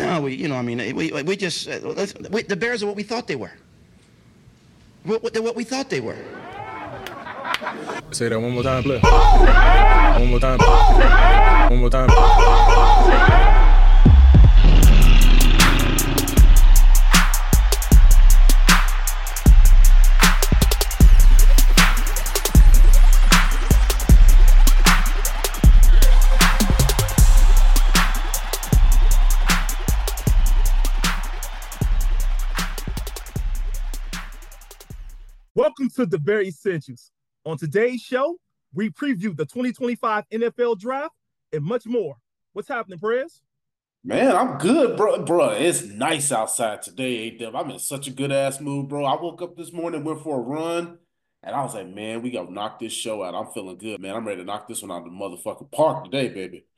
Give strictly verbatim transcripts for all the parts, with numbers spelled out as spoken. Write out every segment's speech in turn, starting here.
No, we, you know, I mean, we, we just, uh, let's, we, the Bears are what we thought they were. What, what, they're what we thought they were. Say that one more time, play. One more time. One more time. Welcome to the Bear Essentials. On today's show, we preview the twenty twenty-five N F L Draft and much more. What's happening, Perez? Man, I'm good, bro. Bro, it's nice outside today, A-Dub. I'm in such a good-ass mood, bro. I woke up this morning, went for a run, and I was like, man, we got to knock this show out. I'm feeling good, man. I'm ready to knock this one out of the motherfucking park today, baby.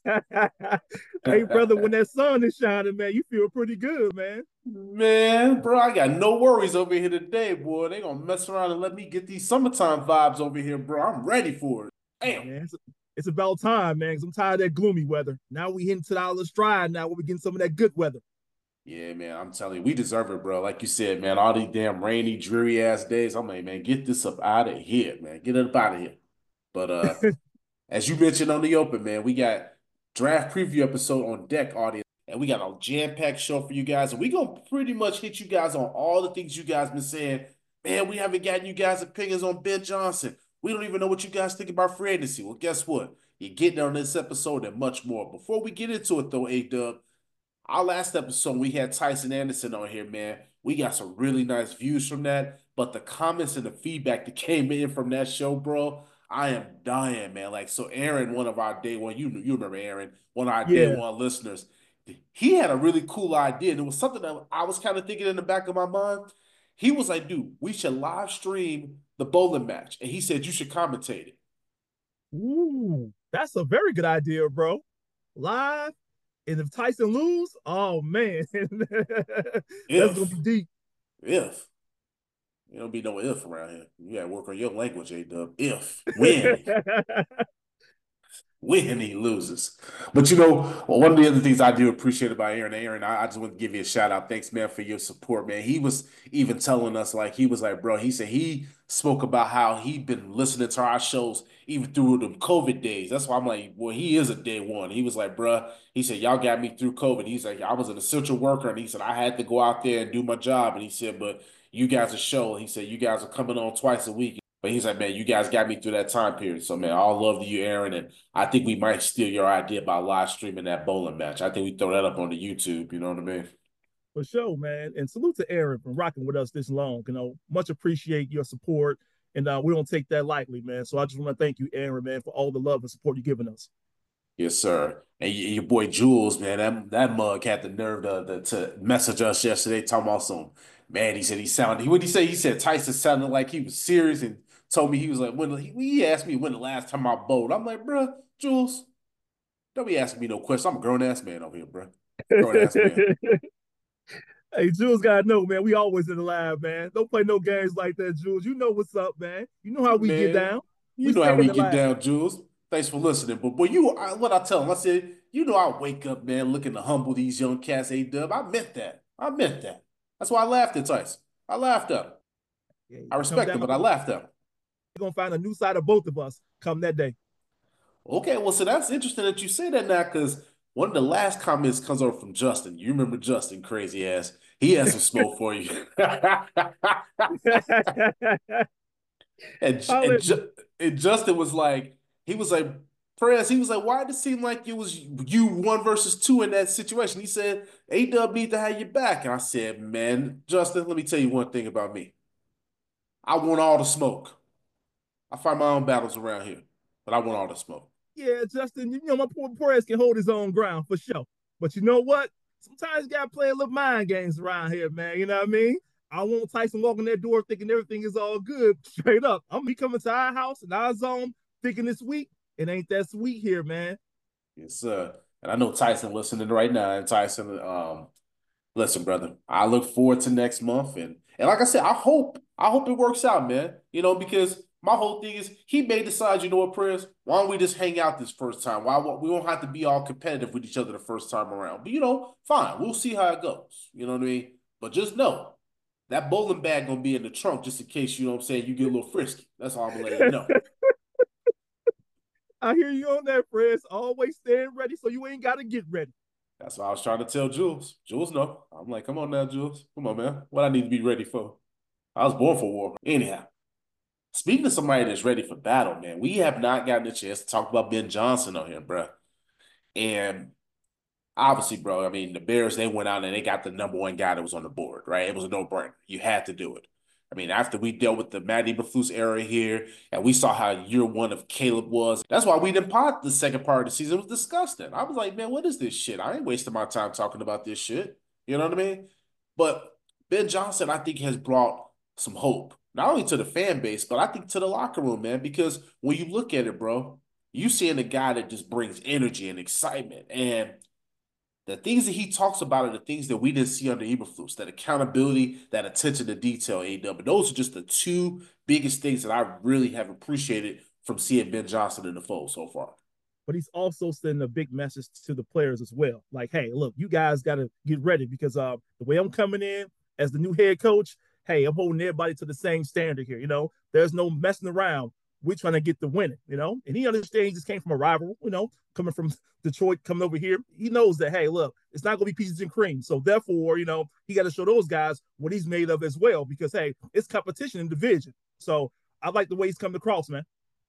Hey, brother, when that sun is shining, man, you feel pretty good, man. Man, bro, I got no worries over here today, boy. They gonna mess around and let me get these summertime vibes over here, bro. I'm ready for it. Damn. Man, it's, it's about time, man, because I'm tired of that gloomy weather. Now we hitting to the other stride now where we getting some of that good weather. Yeah, man, I'm telling you, we deserve it, bro. Like you said, man, all these damn rainy, dreary-ass days, I'm like, man, get this up out of here, man. Get it up out of here. But uh, as you mentioned on the open, man, we got draft preview episode on deck, audience. And we got a jam-packed show for you guys. And we're going to pretty much hit you guys on all the things you guys been saying. Man, we haven't gotten you guys' opinions on Ben Johnson. We don't even know what you guys think about free agency. Well, guess what? You're getting on this episode and much more. Before we get into it, though, A-Dub, our last episode, we had Tyson Anderson on here, man. We got some really nice views from that. But the comments and the feedback that came in from that show, bro, I am dying, man. Like, so Aaron, one of our day one, you, you remember Aaron, one of our Yeah. day one listeners, he had a really cool idea. And it was something that I was kind of thinking in the back of my mind. He was like, dude, we should live stream the bowling match. And he said, you should commentate it. Ooh, that's a very good idea, bro. Live, and if Tyson lose, oh, man. That's If. going to be deep. If. There don't be no if around here. You got to work on your language, A-Dub. If. When. When he loses. But, you know, one of the other things I do appreciate about Aaron, Aaron, I, I just want to give you a shout out. Thanks, man, for your support, man. He was even telling us, like, he was like, bro, he said he spoke about how he'd been listening to our shows even through the COVID days. That's why I'm like, well, he is a day one. He was like, bro, he said, y'all got me through COVID. He's like, I was an essential worker. And he said, I had to go out there and do my job. And he said, but you guys are showing. He said, you guys are coming on twice a week. But he's like, man, you guys got me through that time period. So, man, all love to you, Aaron. And I think we might steal your idea about live streaming that bowling match. I think we throw that up on the YouTube. You know what I mean? For sure, man. And salute to Aaron for rocking with us this long. You know, much appreciate your support. And uh, we don't take that lightly, man. So I just want to thank you, Aaron, man, for all the love and support you've given us. Yes, sir. And your boy Jules, man, that, that mug had the nerve to, to, to message us yesterday talking about some, man, he said he sounded, what did he say? He said Tyson sounded like he was serious and told me he was like, when he, he asked me when the last time I bowled. I'm like, bro, Jules, don't be asking me no questions. I'm a grown ass man over here, bro. Grown ass man. Hey, Jules gotta know, man. We always in the lab, man. Don't play no games like that, Jules. You know what's up, man. You know how we Man, get down. You We know how stay we in the get lab. down, Jules. Thanks for listening. But boy, you I, what I tell him, I said, you know, I wake up, man, looking to humble these young cats, A-Dub. I meant that. I meant that. That's why I laughed at Tyson. I laughed at him. Yeah, I respect him, but I laughed at him. You're gonna find a new side of both of us come that day. Okay, well, so that's interesting that you say that now, because one of the last comments comes over from Justin. You remember Justin, crazy ass. He has some smoke for you. and, and, Ju- and Justin was like, he was like, Perez, he was like, why did it seem like it was you one versus two in that situation? He said, A-Dub need to have your back. And I said, man, Justin, let me tell you one thing about me. I want all the smoke. I fight my own battles around here, but I want all the smoke. Yeah, Justin, you know, my poor Perez can hold his own ground for sure. But you know what? Sometimes you gotta play a little mind games around here, man. You know what I mean? I want Tyson walking that door thinking everything is all good. Straight up. I'm gonna be coming to our house and our zone thinking this week. It ain't that sweet here, man. Yes, sir. And I know Tyson listening right now. And Tyson, um, listen, brother, I look forward to next month. And and like I said, I hope, I hope it works out, man. You know, because My whole thing is he may decide, you know what, Prayers, why don't we just hang out this first time? Why we won't have to be all competitive with each other the first time around? But you know, fine, we'll see how it goes. You know what I mean? But just know that bowling bag gonna be in the trunk just in case, you know what I'm saying, you get a little frisky. That's all I'm gonna let you know. I hear you on that, Prez. Always staying ready so you ain't gotta get ready. That's what I was trying to tell Jules. Jules, no. I'm like, come on now, Jules. Come on, man. What I need to be ready for? I was born for war. Anyhow, speaking of somebody that's ready for battle, man, we have not gotten a chance to talk about Ben Johnson on here, bro. And obviously, bro, I mean, the Bears, they went out and they got the number one guy that was on the board, right? It was a no-brainer. You had to do it. I mean, after we dealt with the Matt Eberflus era here, and we saw how year one of Caleb was, that's why we didn't pot the second part of the season. It was disgusting. I was like, man, what is this shit? I ain't wasting my time talking about this shit. You know what I mean? But Ben Johnson, I think, has brought some hope, not only to the fan base, but I think to the locker room, man, because when you look at it, bro, you seeing a guy that just brings energy and excitement. And the things that he talks about are the things that we didn't see under Eberflus, that accountability, that attention to detail, A W. Those are just the two biggest things that I really have appreciated from seeing Ben Johnson in the fold so far. But he's also sending a big message to the players as well. Like, hey, look, you guys got to get ready because uh, the way I'm coming in as the new head coach, hey, I'm holding everybody to the same standard here. You know, there's no messing around. We're trying to get the winning, you know, and he understands he just came from a rival, you know, coming from Detroit, coming over here. He knows that, hey, look, it's not going to be peaches and cream. So therefore, you know, he got to show those guys what he's made of as well, because, hey, it's competition in division. So I like the way he's coming across, man.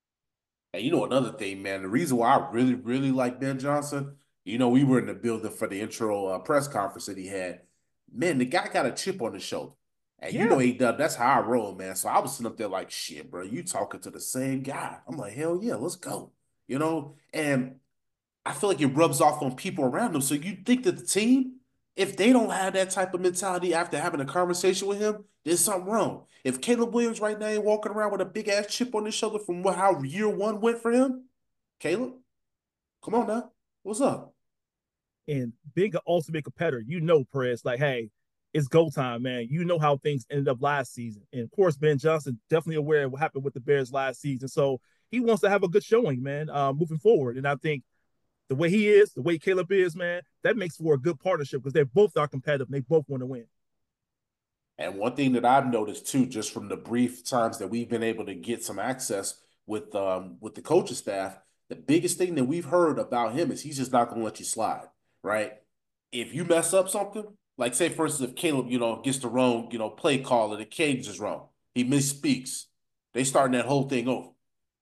And you know, another thing, man, the reason why I really, really like Ben Johnson, you know, we were in the building for the intro uh, press conference that he had. Man, the guy got a chip on his shoulder. And yeah. You know, he does. That's how I roll, man. So I was sitting up there like, shit, bro, you talking to the same guy. I'm like, hell yeah, let's go. You know, and I feel like it rubs off on people around him. So you think that the team, if they don't have that type of mentality after having a conversation with him, there's something wrong. If Caleb Williams right now ain't walking around with a big ass chip on his shoulder from how year one went for him, Caleb, come on now, what's up? And being an ultimate competitor, you know, Perez, like, hey, it's go time, man. You know how things ended up last season. And of course, Ben Johnson definitely aware of what happened with the Bears last season. So he wants to have a good showing, man, uh, moving forward. And I think the way he is, the way Caleb is, man, that makes for a good partnership because they both are competitive and they both want to win. And one thing that I've noticed too, just from the brief times that we've been able to get some access with um, with the coaching staff, the biggest thing that we've heard about him is he's just not going to let you slide, right? If you mess up something, like say for instance, if Caleb, you know, gets the wrong, you know, play call and the cadence is wrong, he misspeaks, they starting that whole thing over.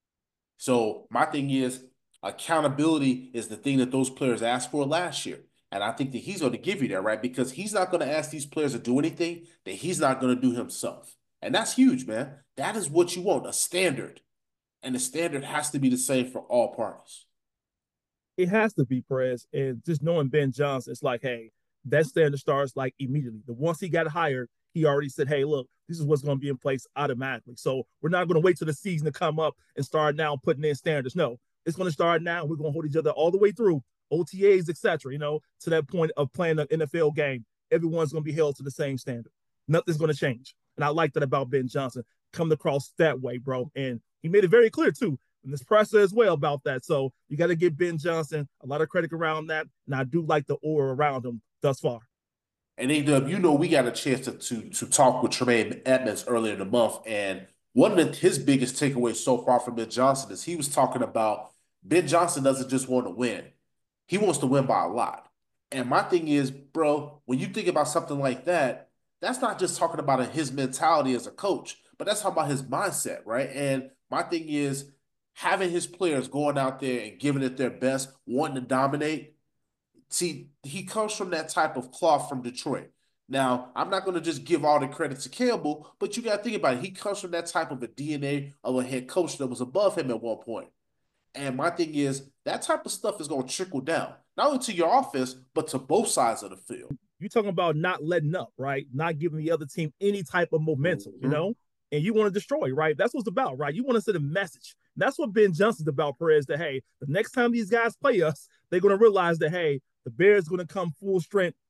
So my thing is accountability is the thing that those players asked for last year. And I think that he's going to give you that, right? Because he's not going to ask these players to do anything that he's not going to do himself. And that's huge, man. That is what you want, a standard. And the standard has to be the same for all parties. It has to be, Perez. And just knowing Ben Johnson, it's like, hey, that standard starts like immediately. The once he got hired, he already said, hey, look, this is what's going to be in place automatically. So we're not going to wait till the season to come up and start now putting in standards. No, it's going to start now. We're going to hold each other all the way through. O T As, et cetera, you know, to that point of playing an N F L game, everyone's going to be held to the same standard. Nothing's going to change. And I like that about Ben Johnson, coming across that way, bro. And he made it very clear, too, in this presser as well about that. So you got to give Ben Johnson a lot of credit around that. And I do like the aura around him thus far. And A-Dub, you know, we got a chance to, to, to talk with Tremaine Edmonds earlier in the month. And one of the, his biggest takeaways so far from Ben Johnson is he was talking about Ben Johnson doesn't just want to win. He wants to win by a lot. And my thing is, bro, when you think about something like that, that's not just talking about his mentality as a coach, but that's talking about his mindset, right? And my thing is having his players going out there and giving it their best, wanting to dominate. See, he comes from that type of cloth from Detroit. Now, I'm not going to just give all the credit to Campbell, but you got to think about it. He comes from that type of a D N A of a head coach that was above him at one point. And my thing is, that type of stuff is going to trickle down, not only to your offense, but to both sides of the field. You're talking about not letting up, right? Not giving the other team any type of momentum, mm-hmm. you know? And you want to destroy, right? That's what it's about, right? You want to send a message. And that's what Ben Johnson's about, Perez, that, hey, the next time these guys play us, they're going to realize that, hey, the Bears going to come full strength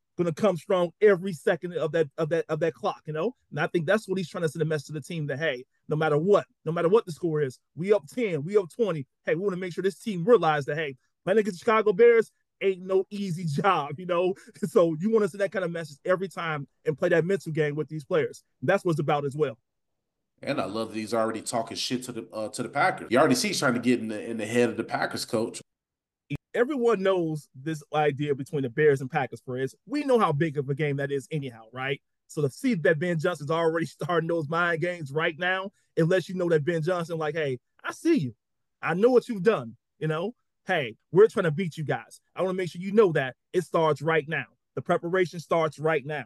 gonna come strong every second of that of that of that clock, you know. And I think that's what he's trying to send a message to the team that hey, no matter what, no matter what the score is, we up ten, we up twenty. Hey, we want to make sure this team realize that hey, playing against the Chicago Bears ain't no easy job, you know. So you want to send that kind of message every time and play that mental game with these players. And that's what it's about as well. And I love that he's already talking shit to the uh, to the Packers. You already see he's trying to get in the in the head of the Packers coach. Everyone knows this idea between the Bears and Packers, Perez. We know how big of a game that is anyhow, right? So to see that Ben Johnson's already starting those mind games right now, it lets you know that Ben Johnson, like, hey, I see you. I know what you've done, you know? Hey, we're trying to beat you guys. I want to make sure you know that it starts right now. The preparation starts right now.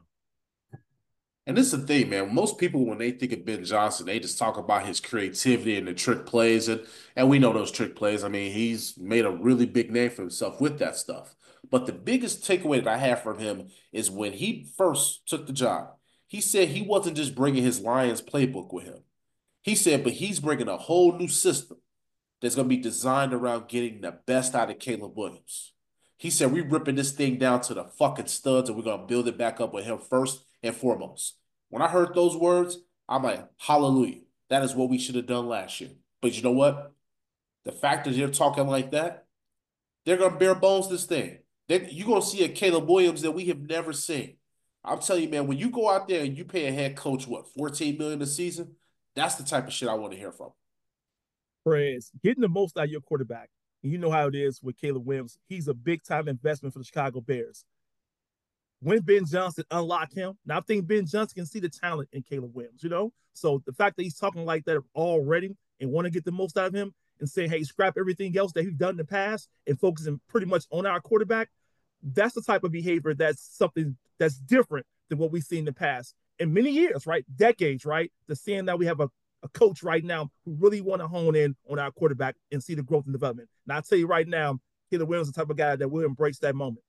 And this is the thing, man. Most people, when they think of Ben Johnson, they just talk about his creativity and the trick plays. And, and we know those trick plays. I mean, he's made a really big name for himself with that stuff. But the biggest takeaway that I have from him is when he first took the job, he said he wasn't just bringing his Lions playbook with him. He said, but he's bringing a whole new system that's going to be designed around getting the best out of Caleb Williams. He said, we're ripping this thing down to the fucking studs and we're going to build it back up with him first and foremost. When I heard those words, I'm like, hallelujah. That is what we should have done last year. But you know what? The fact that they're talking like that, they're going to bare bones this thing. They, you're going to see a Caleb Williams that we have never seen. I'm telling you, man, when you go out there and you pay a head coach, what, fourteen million dollars a season? That's the type of shit I want to hear from. Perez, getting the most out of your quarterback. And you know how it is with Caleb Williams. He's a big-time investment for the Chicago Bears. When Ben Johnson unlocked him, now I think Ben Johnson can see the talent in Caleb Williams, you know? So the fact that he's talking like that already and want to get the most out of him and saying, hey, scrap everything else that he's done in the past and focusing pretty much on our quarterback, that's the type of behavior that's something that's different than what we've seen in the past. In many years, right? Decades, right? To seeing that we have a, a coach right now who really want to hone in on our quarterback and see the growth and development. And I'll tell you right now, Caleb Williams is the type of guy that will embrace that moment.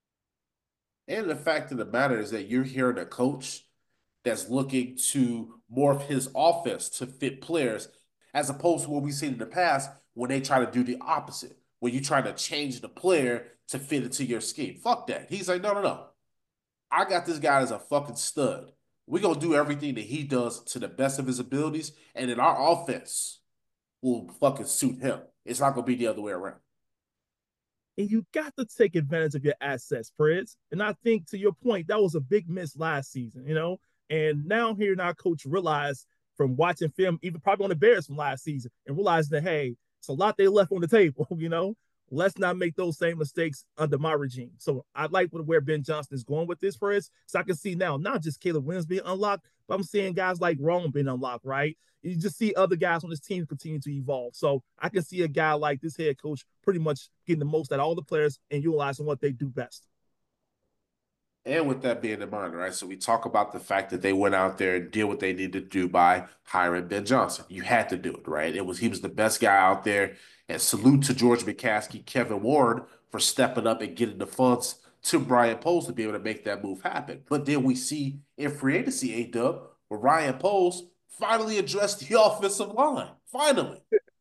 And the fact of the matter is that you're hearing a coach that's looking to morph his offense to fit players, as opposed to what we've seen in the past when they try to do the opposite, when you try to change the player to fit into your scheme. Fuck that. He's like, no, no, no. I got this guy as a fucking stud. We're going to do everything that he does to the best of his abilities, and then our offense will fucking suit him. It's not going to be the other way around. And you got to take advantage of your assets, Fritz. And I think, to your point, that was a big miss last season, you know? And now hearing our coach realize from watching film, even probably on the Bears from last season, and realizing that, hey, it's a lot they left on the table, you know? Let's not make those same mistakes under my regime. So I like where Ben Johnson is going with this, Fritz. So I can see now not just Caleb Williams being unlocked, but I'm seeing guys like Rome being unlocked, right? You just see other guys on this team continue to evolve. So I can see a guy like this head coach pretty much getting the most out of all the players and utilizing what they do best. And with that being in mind, right, so we talk about the fact that they went out there and did what they needed to do by hiring Ben Johnson. You had to do it, right? It was he was the best guy out there. And salute to George McCaskey, Kevin Warren for stepping up and getting the funds to Ryan Poles to be able to make that move happen. But then we see in free agency, A-Dub, where Ryan Poles finally addressed the offensive line. Finally.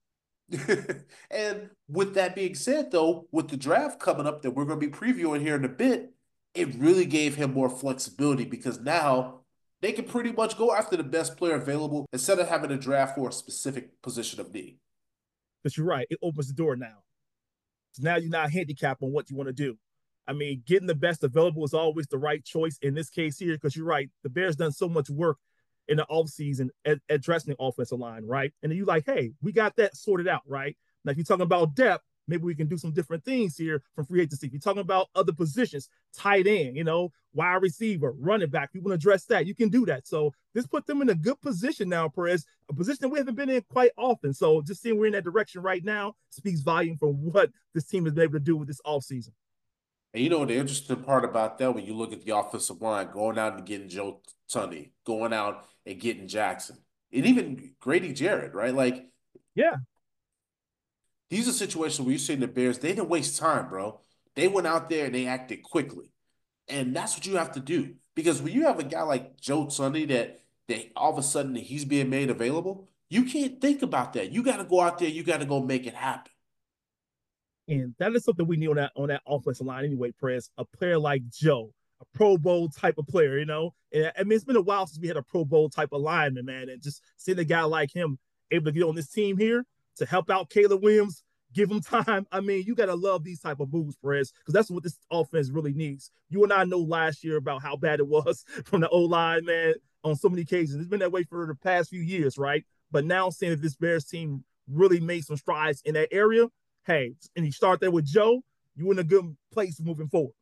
And with that being said, though, with the draft coming up that we're going to be previewing here in a bit, it really gave him more flexibility because now they can pretty much go after the best player available instead of having to draft for a specific position of need. But you're right. It opens the door now. So now you're not handicapped on what you want to do. I mean, getting the best available is always the right choice in this case here because you're right. The Bears done so much work in the offseason at addressing the offensive line, right? And then you're like, hey, we got that sorted out, right? Now, if you're talking about depth, maybe we can do some different things here from free agency. If you're talking about other positions, tight end, you know, wide receiver, running back, you want to address that, you can do that. So this put them in a good position now, Perez, a position that we haven't been in quite often. So just seeing we're in that direction right now speaks volume for what this team has been able to do with this offseason. And you know the interesting part about that, when you look at the offensive line, going out and getting Joe Tunney, going out and getting Jackson, and even Grady Jarrett, right? Like, yeah. These are situations where you're seeing the Bears, they didn't waste time, bro. They went out there and they acted quickly. And that's what you have to do. Because when you have a guy like Joe Tunney that, that all of a sudden he's being made available, you can't think about that. You got to go out there. You got to go make it happen. And that is something we need on that, on that offensive line anyway, Press. A player like Joe, a Pro Bowl type of player, you know. And I mean, it's been a while since we had a Pro Bowl type of lineman, man. And just seeing a guy like him able to get on this team here to help out Caleb Williams, give him time. I mean, you gotta love these type of moves, Perez, because that's what this offense really needs. You and I know last year about how bad it was from the O line, man, on so many occasions. It's been that way for the past few years, right? But now seeing that this Bears team really made some strides in that area, hey, and you start there with Joe, you're in a good place moving forward.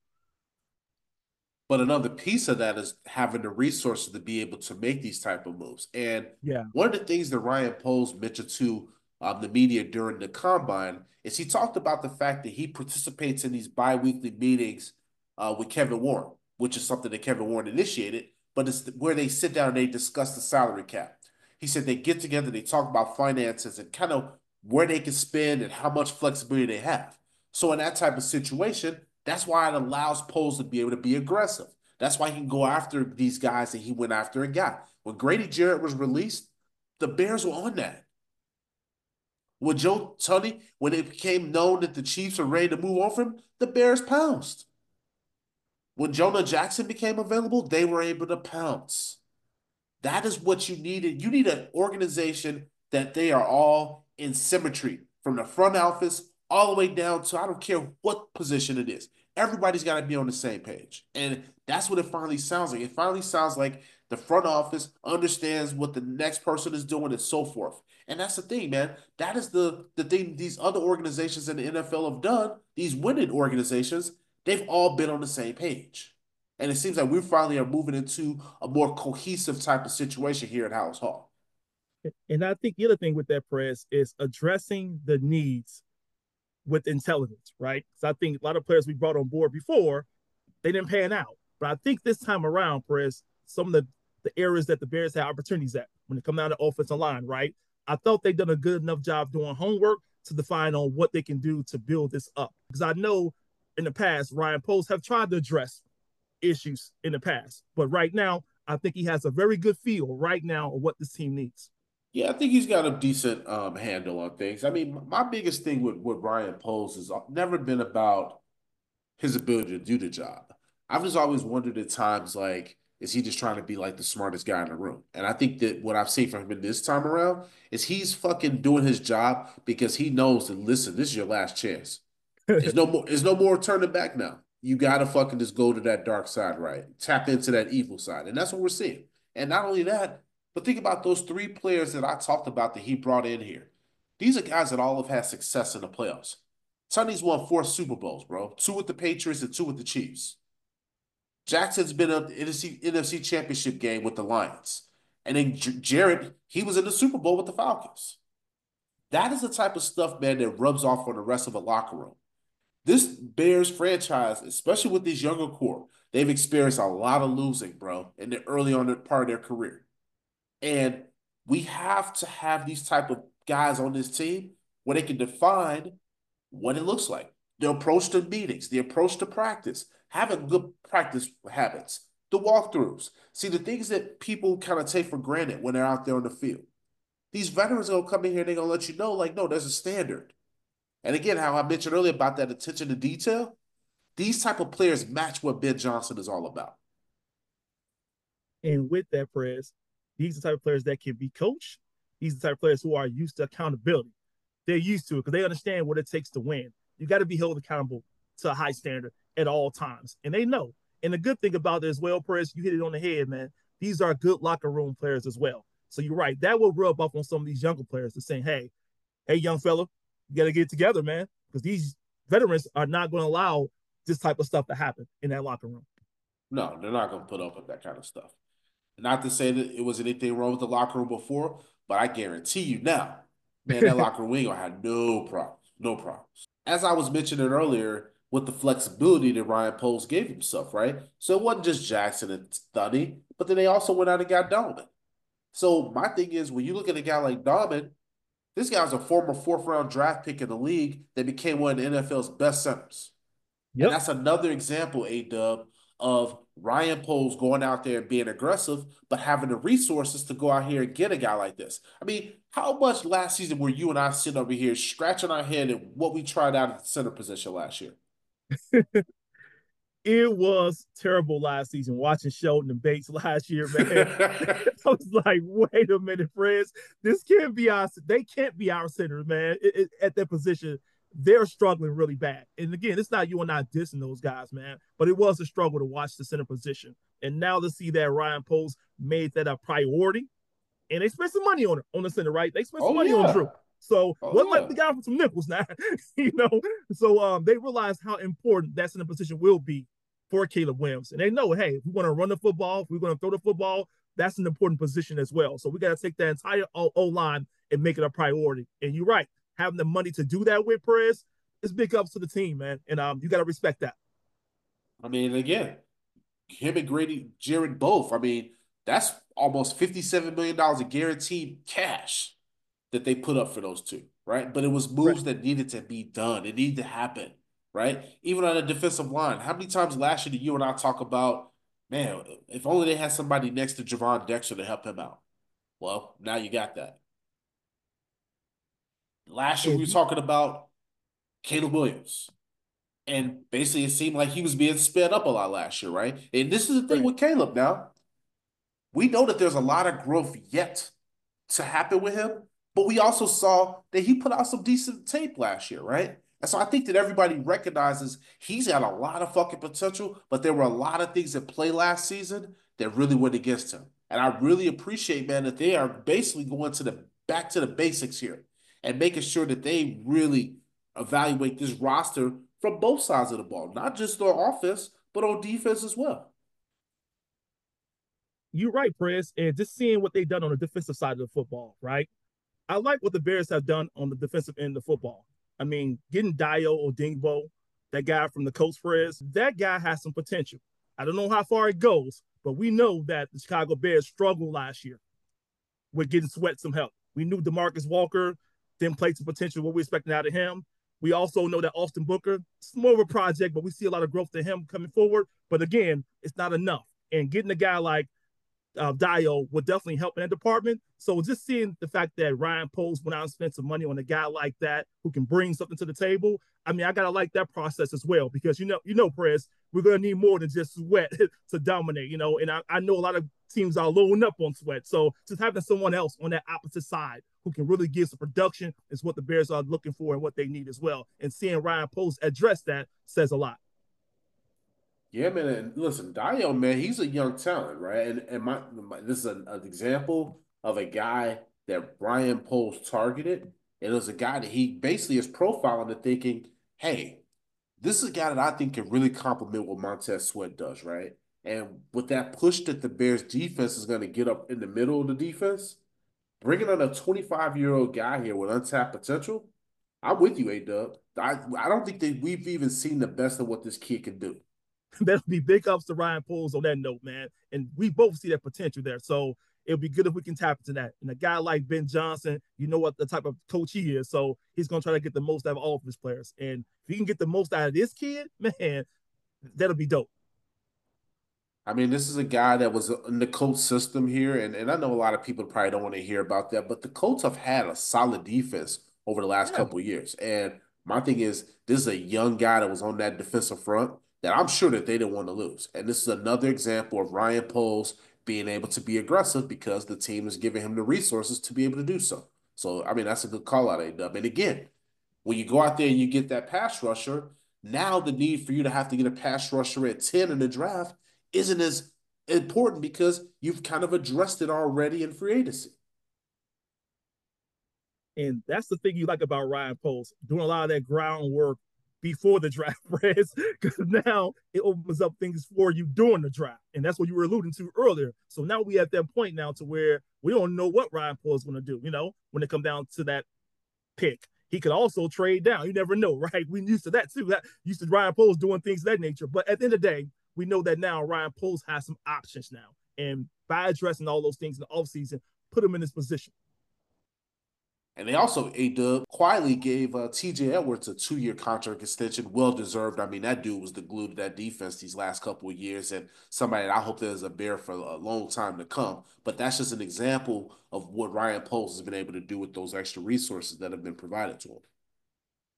But another piece of that is having the resources to be able to make these type of moves. And yeah, one of the things that Ryan Poles mentioned to um, the media during the combine is he talked about the fact that he participates in these bi-weekly meetings uh, with Kevin Warren, which is something that Kevin Warren initiated, but it's where they sit down and they discuss the salary cap. He said they get together, they talk about finances and kind of where they can spend and how much flexibility they have. So in that type of situation, that's why it allows Poles to be able to be aggressive. That's why he can go after these guys that he went after and got. When Grady Jarrett was released, the Bears were on that. With Joe Tunney, when it became known that the Chiefs were ready to move on from him, the Bears pounced. When Jonah Jackson became available, they were able to pounce. That is what you needed. You need an organization that they are all in symmetry from the front office all the way down to, I don't care what position it is. Everybody's got to be on the same page. And that's what it finally sounds like. It finally sounds like the front office understands what the next person is doing and so forth. And that's the thing, man. That is the, the thing these other organizations in the N F L have done, these winning organizations, they've all been on the same page. And it seems like we finally are moving into a more cohesive type of situation here at Halas Hall. And I think the other thing with that, press is addressing the needs with intelligence, right? Because I think a lot of players we brought on board before, they didn't pan out. But I think this time around, Perez, some of the, the areas that the Bears had opportunities at when it comes down to offensive line, right? I thought they've done a good enough job doing homework to define on what they can do to build this up. Because I know in the past, Ryan Poles have tried to address issues in the past. But right now, I think he has a very good feel right now of what this team needs. Yeah, I think he's got a decent um, handle on things. I mean, my biggest thing with, with Ryan Poles has never been about his ability to do the job. I've just always wondered at times, like, is he just trying to be like the smartest guy in the room? And I think that what I've seen from him in this time around is he's fucking doing his job because he knows that, listen, this is your last chance. There's no more, there's no more turning back now. You got to fucking just go to that dark side, right? Tap into that evil side. And that's what we're seeing. And not only that, but think about those three players that I talked about that he brought in here. These are guys that all have had success in the playoffs. Tunney's won four Super Bowls, bro. Two with the Patriots and two with the Chiefs. Jackson's been in the N F C Championship game with the Lions. And then J- Jarrett, he was in the Super Bowl with the Falcons. That is the type of stuff, man, that rubs off on the rest of a locker room. This Bears franchise, especially with this younger core, they've experienced a lot of losing, bro, in the early on the part of their career. And we have to have these type of guys on this team where they can define what it looks like. The approach to meetings, the approach to practice, having good practice habits, the walkthroughs. See, the things that people kind of take for granted when they're out there on the field. These veterans are going to come in here and they're going to let you know, like, no, there's a standard. And again, how I mentioned earlier about that attention to detail, these type of players match what Ben Johnson is all about. And with that, Perez, these are the type of players that can be coached. These are the type of players who are used to accountability. They're used to it because they understand what it takes to win. You got to be held accountable to a high standard at all times. And they know. And the good thing about it as well, Perez, you hit it on the head, man. These are good locker room players as well. So you're right. That will rub off on some of these younger players to saying, hey, hey, young fella, you got to get it together, man. Because these veterans are not going to allow this type of stuff to happen in that locker room. No, they're not going to put up with that kind of stuff. Not to say that it was anything wrong with the locker room before, but I guarantee you now, man, that locker room ain't going to have no problems. No problems. As I was mentioning earlier, with the flexibility that Ryan Poles gave himself, right? So it wasn't just Jackson and Tunney, but then they also went out and got Dalman. So my thing is, when you look at a guy like Dalman, this guy's a former fourth-round draft pick in the league that became one of the N F L's best centers. Yep. And that's another example, A-Dub, of Ryan Poles going out there and being aggressive, but having the resources to go out here and get a guy like this. I mean, how much last season were you and I sitting over here scratching our head at what we tried out at the center position last year? It was terrible last season watching Sheldon and Bates last year, man. I was like, wait a minute, friends. This can't be our they can't be our center, man. It, it, at that position, they're struggling really bad. And again, it's not you and I dissing those guys, man, but it was a struggle to watch the center position. And now to see that Ryan Poles made that a priority, and they spent some money on it on the center, right? They spent some Oh, money yeah. on Drew. So Oh, what yeah. like the guy from some nickels now, you know? So um, they realize how important that center position will be for Caleb Williams. And they know, hey, if we want to run the football, if we're going to throw the football, that's an important position as well. So we got to take that entire O line and make it a priority. And you're right, having the money to do that with Perez is big ups to the team, man. And um, you got to respect that. I mean, again, him and Grady Jarrett both. I mean, that's almost fifty-seven million dollars of guaranteed cash that they put up for those two, right? But it was moves Right. that needed to be done. It needed to happen, right? Even on the defensive line. How many times last year did you and I talk about, man, if only they had somebody next to Javon Dexter to help him out? Well, now you got that. Last year we were And talking about Caleb Williams. And basically, it seemed like he was being sped up a lot last year, right? And this is the thing right. with Caleb now. We know that there's a lot of growth yet to happen with him, but we also saw that he put out some decent tape last year, right? And so I think that everybody recognizes he's got a lot of fucking potential, but there were a lot of things at play last season that really went against him. And I really appreciate, man, that they are basically going to the back to the basics here and making sure that they really evaluate this roster from both sides of the ball, not just on offense, but on defense as well. You're right, Press. And just seeing what they've done on the defensive side of the football, right? I like what the Bears have done on the defensive end of football. I mean, getting Dayo Odingbo, that guy from the Coast Press, that guy has some potential. I don't know how far it goes, but we know that the Chicago Bears struggled last year with getting Sweat some help. We knew DeMarcus Walker didn't play to potential what we expected out of him. We also know that Austin Booker, it's more of a project, but we see a lot of growth to him coming forward. But again, it's not enough. And getting a guy like uh, Dio would definitely help in that department. So just seeing the fact that Ryan Poles went out and spent some money on a guy like that who can bring something to the table, I mean, I gotta like that process as well because you know, you know, Perez, we're gonna need more than just Sweat to dominate, you know. And I, I know a lot of teams are loading up on Sweat, so just having someone else on that opposite side who can really give some production is what the Bears are looking for and what they need as well. And seeing Ryan Poles address that says a lot. Yeah, man. And listen, Dio, man, he's a young talent, right? And and my, my this is an, an example of a guy that Brian Poles targeted. And it was a guy that he basically is profiling and thinking, hey, this is a guy that I think can really complement what Montez Sweat does, right? And with that push that the Bears defense is going to get up in the middle of the defense, bringing on a twenty-five-year-old guy here with untapped potential, I'm with you, A-Dub. I, I don't think that we've even seen the best of what this kid can do. That'll be big ups to Ryan Poles on that note, man. And we both see that potential there. So it'll be good if we can tap into that. And a guy like Ben Johnson, you know what the type of coach he is. So he's going to try to get the most out of all of his players. And if he can get the most out of this kid, man, that'll be dope. I mean, this is a guy that was in the Colts system here, and, and I know a lot of people probably don't want to hear about that, but the Colts have had a solid defense over the last Yeah. couple of years. And my thing is, this is a young guy that was on that defensive front that I'm sure that they didn't want to lose. And this is another example of Ryan Poles being able to be aggressive because the team is giving him the resources to be able to do so. So, I mean, that's a good call out, A-Dub. And again, when you go out there and you get that pass rusher, now the need for you to have to get a pass rusher at ten in the draft isn't as important because you've kind of addressed it already in free agency. And that's the thing you like about Ryan Poles, doing a lot of that groundwork before the draft, Reds, because now it opens up things for you during the draft. And that's what you were alluding to earlier. So now we at that point now to where we don't know what Ryan Poles is going to do, you know, when it comes down to that pick. He could also trade down. You never know, right? We used to that too. That used to Ryan Poles doing things of that nature. But at the end of the day, we know that now Ryan Poles has some options now. And by addressing all those things in the offseason, put him in his position. And they also, A-Dub, quietly gave uh, T J Edwards a two-year contract extension, well-deserved. I mean, that dude was the glue to that defense these last couple of years and somebody that I hope there's a bear for a long time to come. But that's just an example of what Ryan Poles has been able to do with those extra resources that have been provided to him.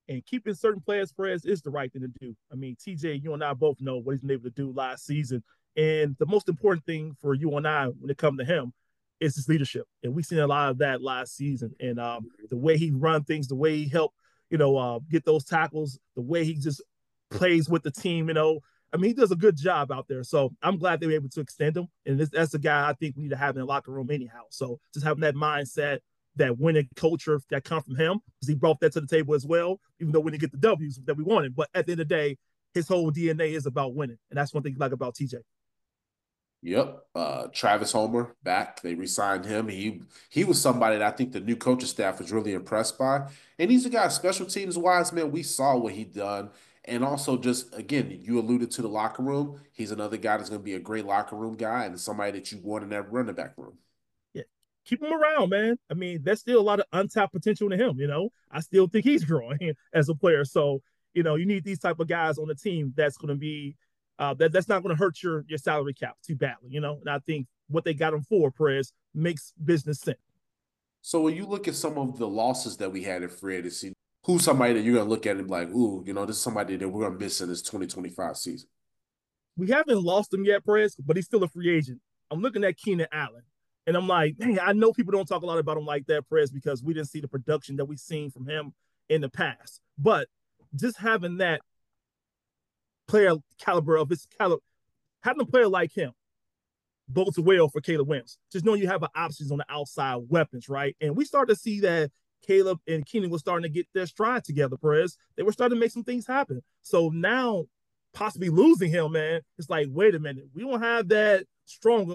And keeping certain players fresh is the right thing to do. I mean, T J, you and I both know what he's been able to do last season. And the most important thing for you and I when it comes to him is his leadership. And we've seen a lot of that last season. And um, the way he run things, the way he helped, you know, uh, get those tackles, the way he just plays with the team, you know. I mean, he does a good job out there. So I'm glad they were able to extend him. And this, that's the guy I think we need to have in the locker room anyhow. So just having that mindset, that winning culture that come from him, because he brought that to the table as well, even though we didn't get the W's that we wanted. But at the end of the day, his whole D N A is about winning. And that's one thing I like about T J. Yep. Uh, Travis Homer back. They re-signed him. He he was somebody that I think the new coaching staff was really impressed by. And he's a guy, special teams wise, man. We saw what he done. And also just, again, you alluded to the locker room. He's another guy that's going to be a great locker room guy and somebody that you want in that running back room. Yeah. Keep him around, man. I mean, there's still a lot of untapped potential in him, you know. I still think he's growing as a player. So, you know, you need these type of guys on the team that's going to be uh, that, that's not going to hurt your your salary cap too badly, you know. And I think what they got him for, Perez, makes business sense. So when you look at some of the losses that we had in free agency, who's somebody that you're going to look at and be like, ooh, you know, this is somebody that we're going to miss in this twenty twenty-five season? We haven't lost him yet, Perez, but he's still a free agent. I'm looking at Keenan Allen, and I'm like, man, I know people don't talk a lot about him like that, Perez, because we didn't see the production that we've seen from him in the past. But just having that player caliber of his caliber, having a player like him bodes well for Caleb Williams. Just knowing you have options on the outside weapons, right? And we start to see that Caleb and Keenan were starting to get their stride together, Perez. They were starting to make some things happen. So now possibly losing him, man, it's like, wait a minute. We don't have that strong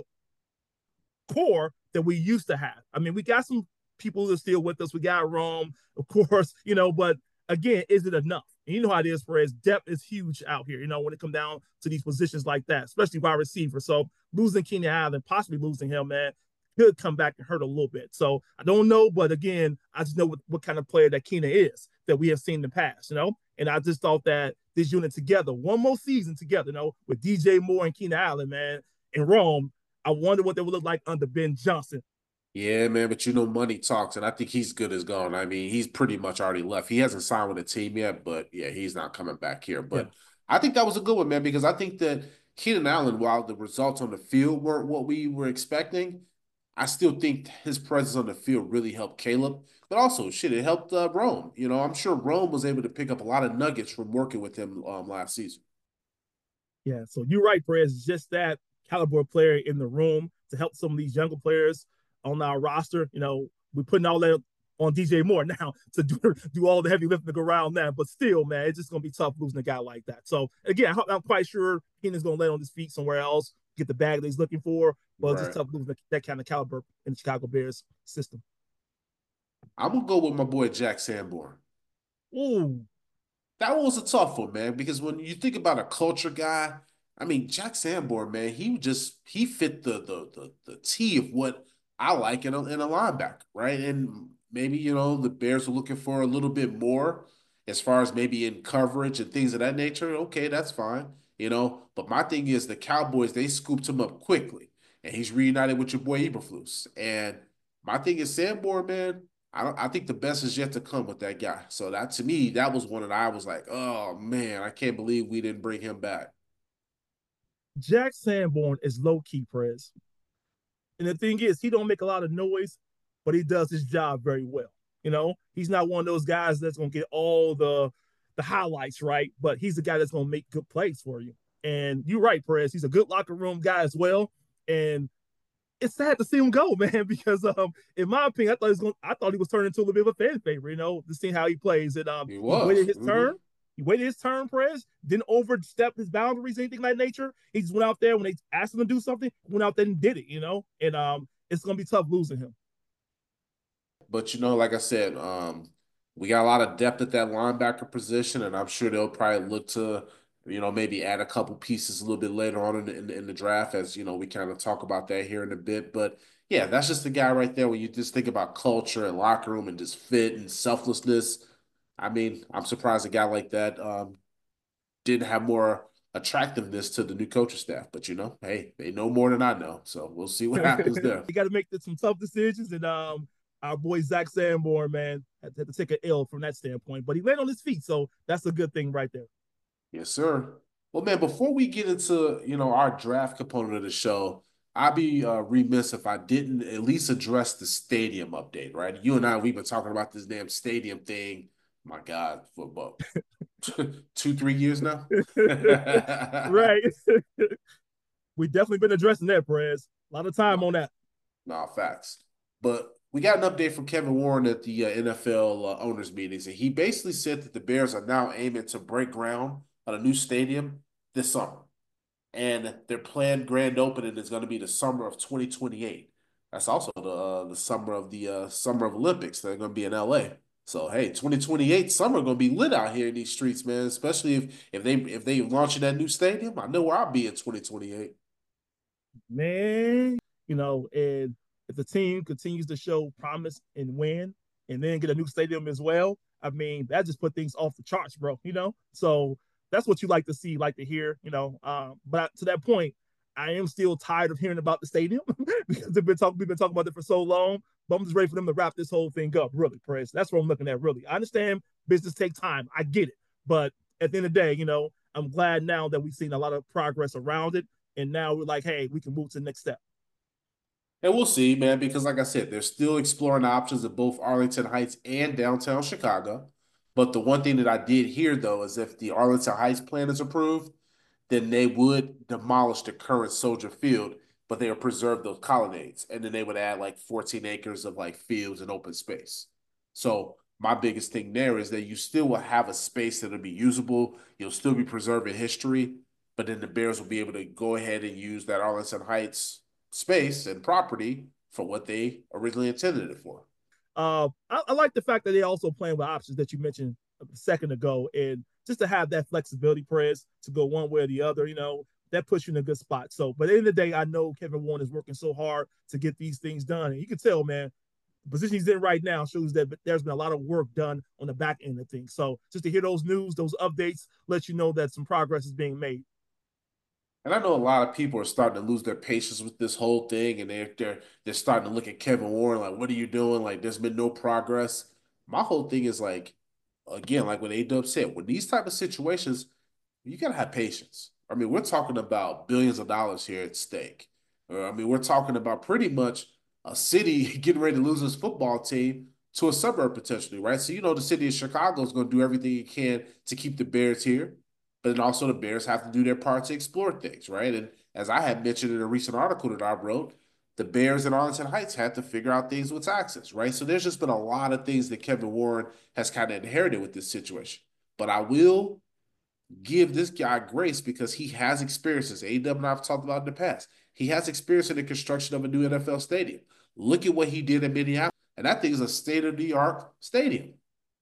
core that we used to have. I mean, we got some people that are still with us. We got Rome, of course, you know, but again, is it enough? And you know how it is, Perez. Depth is huge out here, you know, when it comes down to these positions like that, especially wide receiver. So losing Keenan Allen, possibly losing him, man, could come back and hurt a little bit. So I don't know, but again, I just know what, what kind of player that Keenan is that we have seen in the past, you know? And I just thought that this unit together, one more season together, you know, with D J Moore and Keenan Allen, man, in Rome, I wonder what they would look like under Ben Johnson. Yeah, man, but you know, money talks, and I think he's good as gone. I mean, he's pretty much already left. He hasn't signed with a team yet, but yeah, he's not coming back here. But yeah. I think that was a good one, man, because I think that Keenan Allen, while the results on the field weren't what we were expecting, I still think his presence on the field really helped Caleb. But also, shit, it helped uh, Rome. You know, I'm sure Rome was able to pick up a lot of nuggets from working with him um, last season. Yeah, so you're right, Perez. Just that caliber player in the room to help some of these younger players on our roster. You know, we're putting all that on D J Moore now to do, do all the heavy lifting around that. But still, man, it's just going to be tough losing a guy like that. So, again, I'm quite sure Keenan's going to land on his feet somewhere else, get the bag that he's looking for. But right. It's just tough losing that kind of caliber in the Chicago Bears system. I'm going to go with my boy Jack Sanborn. Ooh. That was a tough one, man, because when you think about a culture guy, I mean, Jack Sanborn, man, he just he fit the the the, the T of what I like in a, in a linebacker, right? And maybe, you know, the Bears are looking for a little bit more as far as maybe in coverage and things of that nature. Okay, that's fine, you know. But my thing is the Cowboys, they scooped him up quickly, and he's reunited with your boy Eberflus. And my thing is Sanborn, man, I don't, I think the best is yet to come with that guy. So that, to me, that was one that I was like, oh, man, I can't believe we didn't bring him back. Jack Sanborn is low-key, Perez. And the thing is, he don't make a lot of noise, but he does his job very well. You know, he's not one of those guys that's going to get all the the highlights, right? But he's the guy that's going to make good plays for you. And you're right, Perez. He's a good locker room guy as well. And it's sad to see him go, man, because um, in my opinion, I thought he was going, I thought he was turning into a little bit of a fan favorite, you know, to see how he plays. And um, he, he waited his mm-hmm. turn. He waited his turn, Perez, didn't overstep his boundaries, anything like that nature. He just went out there when they asked him to do something, went out there and did it, you know? And um, it's going to be tough losing him. But, you know, like I said, um, we got a lot of depth at that linebacker position, and I'm sure they'll probably look to, you know, maybe add a couple pieces a little bit later on in the, in the, in the draft as, you know, we kind of talk about that here in a bit. But, yeah, that's just the guy right there when you just think about culture and locker room and just fit and selflessness. I mean, I'm surprised a guy like that um, didn't have more attractiveness to the new coaching staff. But, you know, hey, they know more than I know. So we'll see what happens there. You got to make some tough decisions. And um, our boy Zach Sanborn, man, had, had to take an L from that standpoint. But he landed on his feet, so that's a good thing right there. Yes, sir. Well, man, before we get into, you know, our draft component of the show, I'd be uh, remiss if I didn't at least address the stadium update, right? You and I, we've been talking about this damn stadium thing. My God, for about two, three years now. Right. We definitely been addressing that, Perez. A lot of time no, on that. No, facts. But we got an update from Kevin Warren at the uh, N F L uh, owners meetings, and he basically said that the Bears are now aiming to break ground on a new stadium this summer. And their planned grand opening is going to be the summer of twenty twenty-eight. That's also the uh, the summer of the uh, summer of Olympics. They're going to be in L A. So hey, twenty twenty-eight summer going to be lit out here in these streets, man. Especially if if they if they launching that new stadium, I know where I'll be in twenty twenty-eight. Man, you know, and if the team continues to show promise and win, and then get a new stadium as well, I mean, that just put things off the charts, bro. You know, so that's what you like to see, like to hear, you know. Um, but to that point, I am still tired of hearing about the stadium because they've been talking, we've been talking about it for so long. But I'm just ready for them to wrap this whole thing up, really, Press. That's what I'm looking at, really. I understand business takes time. I get it. But at the end of the day, you know, I'm glad now that we've seen a lot of progress around it. And now we're like, hey, we can move to the next step. And we'll see, man, because like I said, they're still exploring options at both Arlington Heights and downtown Chicago. But the one thing that I did hear, though, is if the Arlington Heights plan is approved, then they would demolish the current Soldier Field, but they would preserve those colonnades. And then they would add like fourteen acres of like fields and open space. So my biggest thing there is that you still will have a space that'll be usable. You'll still be preserving history, but then the Bears will be able to go ahead and use that Arlington Heights space and property for what they originally intended it for. Uh, I, I like the fact that they also playing with options that you mentioned a second ago, and just to have that flexibility, Perez, to go one way or the other, you know, that puts you in a good spot. So, but at the end of the day, I know Kevin Warren is working so hard to get these things done, and you can tell, man, the position he's in right now shows that there's been a lot of work done on the back end of things. So, just to hear those news, those updates, let you know that some progress is being made. And I know a lot of people are starting to lose their patience with this whole thing, and they're they're they're starting to look at Kevin Warren like, "What are you doing? Like, there's been no progress." My whole thing is like, again, like what A-Dub said, with these type of situations, you gotta have patience. I mean, we're talking about billions of dollars here at stake. Or, I mean, we're talking about pretty much a city getting ready to lose its football team to a suburb potentially, right? So you know, the city of Chicago is going to do everything it can to keep the Bears here. But then also the Bears have to do their part to explore things, right? And as I had mentioned in a recent article that I wrote, the Bears in Arlington Heights had to figure out things with taxes, right? So there's just been a lot of things that Kevin Warren has kind of inherited with this situation. But I will give this guy grace because he has experiences. A W and I have talked about in the past. He has experience in the construction of a new N F L stadium. Look at what he did in Minneapolis. And that thing is a state-of-the-art stadium.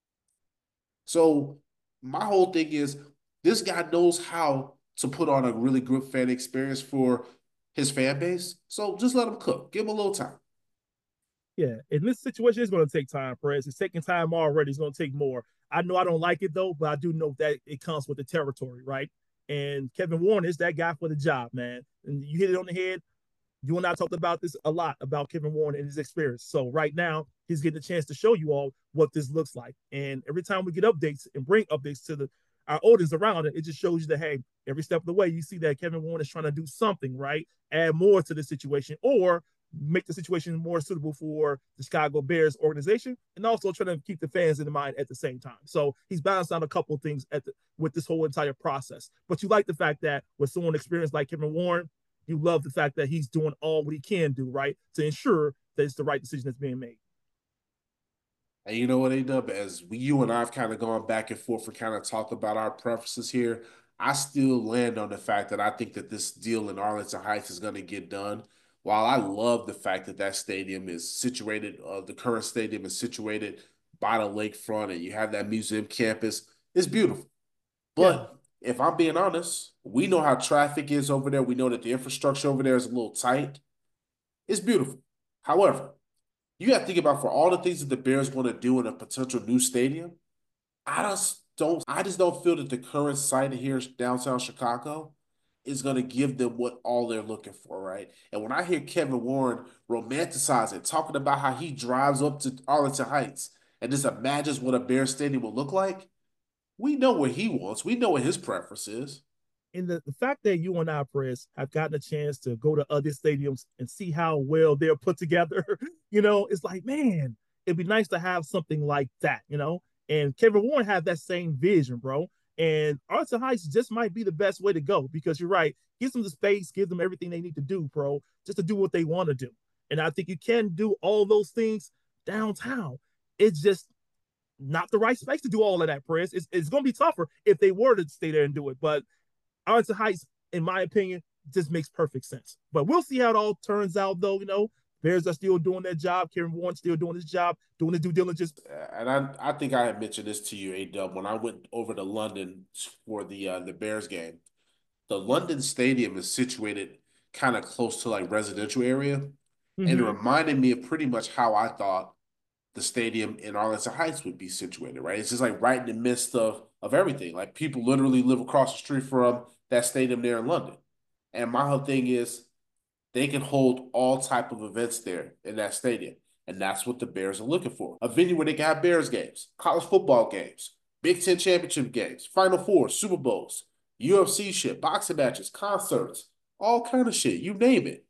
So my whole thing is, this guy knows how to put on a really good fan experience for his fan base. So just let him cook. Give him a little time. Yeah, in this situation, it's going to take time, Perez. It's taking time already. It's going to take more. I know I don't like it, though, but I do know that it comes with the territory, right? And Kevin Warren is that guy for the job, man. And you hit it on the head. You and I talked about this a lot, about Kevin Warren and his experience. So right now, he's getting a chance to show you all what this looks like. And every time we get updates and bring updates to the our audience around it, it just shows you that, hey, every step of the way, you see that Kevin Warren is trying to do something, right? Add more to the situation or make the situation more suitable for the Chicago Bears organization, and also trying to keep the fans in mind at the same time. So he's balanced out a couple of things at the, with this whole entire process. But you like the fact that with someone experienced like Kevin Warren, you love the fact that he's doing all what he can do, right, to ensure that it's the right decision that's being made. And you know what, A-Dub, as we, you and I have kind of gone back and forth and kind of talked about our preferences here, I still land on the fact that I think that this deal in Arlington Heights is going to get done. While I love the fact that that stadium is situated, uh, the current stadium is situated by the lakefront and you have that museum campus, it's beautiful. But yeah, if I'm being honest, we know how traffic is over there. We know that the infrastructure over there is a little tight. It's beautiful. However, you got to think about, for all the things that the Bears want to do in a potential new stadium, I just don't I just don't feel that the current site here in downtown Chicago is going to give them what all they're looking for, right? And when I hear Kevin Warren romanticize it, talking about how he drives up to Arlington Heights and just imagines what a Bear Stadium will look like, we know what he wants. We know what his preference is. And the, the fact that you and I, Press, have gotten a chance to go to other stadiums and see how well they're put together, you know, it's like, man, it'd be nice to have something like that, you know. And Kevin Warren had that same vision, bro. And Arlington Heights just might be the best way to go because you're right. Gives them the space, gives them everything they need to do, bro, just to do what they want to do. And I think you can do all those things downtown. It's just not the right space to do all of that, Press. It's, it's going to be tougher if they were to stay there and do it. But Arlington Heights, in my opinion, just makes perfect sense. But we'll see how it all turns out, though. You know, Bears are still doing their job. Kevin Warren still doing his job, doing his due diligence. And I, I think I had mentioned this to you, A-Dub, when I went over to London for the uh, the Bears game. The London Stadium is situated kind of close to like residential area, mm-hmm. and it reminded me of pretty much how I thought the stadium in Arlington Heights would be situated. Right, it's just like right in the midst of of everything. Like people literally live across the street from that stadium there in London, and my whole thing is they can hold all type of events there in that stadium. And that's what the Bears are looking for. A venue where they can have Bears games, college football games, Big Ten championship games, Final Four, Super Bowls, U F C shit, boxing matches, concerts, all kind of shit. You name it.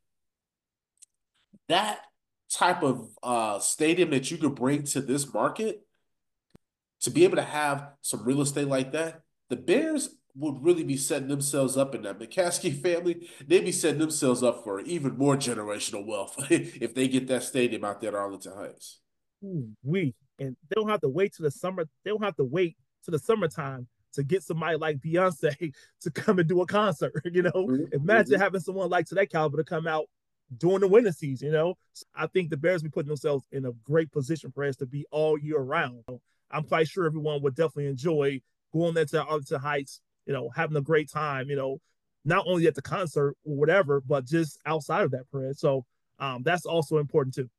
That type of uh, stadium that you could bring to this market, to be able to have some real estate like that, the Bears would really be setting themselves up, in that McCaskey family, they'd be setting themselves up for even more generational wealth if they get that stadium out there at Arlington Heights. Ooh, we and they don't have to wait to the summer. They don't have to wait to the summertime to get somebody like Beyonce to come and do a concert. You know, mm-hmm. Imagine mm-hmm. having someone like to that caliber to come out during the winter season. You know, so I think the Bears be putting themselves in a great position for us to be all year round. I'm quite sure everyone would definitely enjoy going there to Arlington Heights, you know, having a great time, you know, not only at the concert or whatever, but just outside of that, Fred. So um, that's also important too.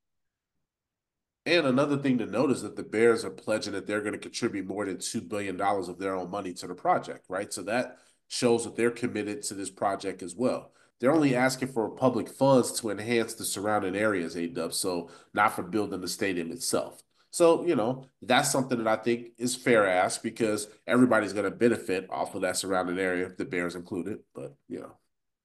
And another thing to note is that the Bears are pledging that they're going to contribute more than two billion dollars of their own money to the project, right? So that shows that they're committed to this project as well. They're only asking for public funds to enhance the surrounding areas, A-Dub, so not for building the stadium itself. So, you know, that's something that I think is fair ask because everybody's going to benefit off of that surrounding area, the Bears included, but, you know.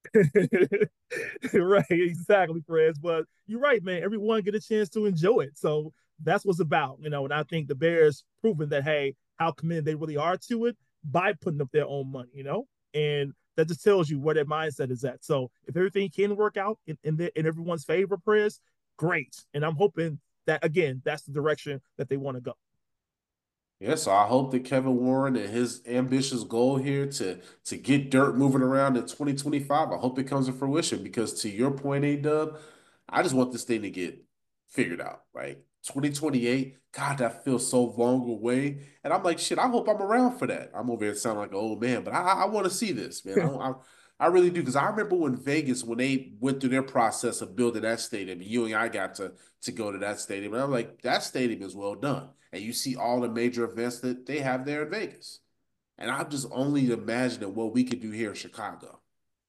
Right, exactly, Fred. But you're right, man. Everyone get a chance to enjoy it. So that's what's about, you know, and I think the Bears proven that, hey, how committed they really are to it by putting up their own money, you know, and that just tells you where their mindset is at. So if everything can work out in, in, the, in everyone's favor, Prez, great. And I'm hoping that, again, that's the direction that they want to go. Yeah, so I hope that Kevin Warren and his ambitious goal here to, to get dirt moving around in twenty twenty-five, I hope it comes to fruition because to your point, A-Dub, I just want this thing to get figured out, right? twenty twenty-eight, God, that feels so long away. And I'm like, shit, I hope I'm around for that. I'm over here sounding like an old man, but I, I want to see this, man. I, I, I really do, because I remember when Vegas, when they went through their process of building that stadium, you and I got to, to go to that stadium, and I'm like, that stadium is well done. And you see all the major events that they have there in Vegas. And I'm just only imagining what we could do here in Chicago.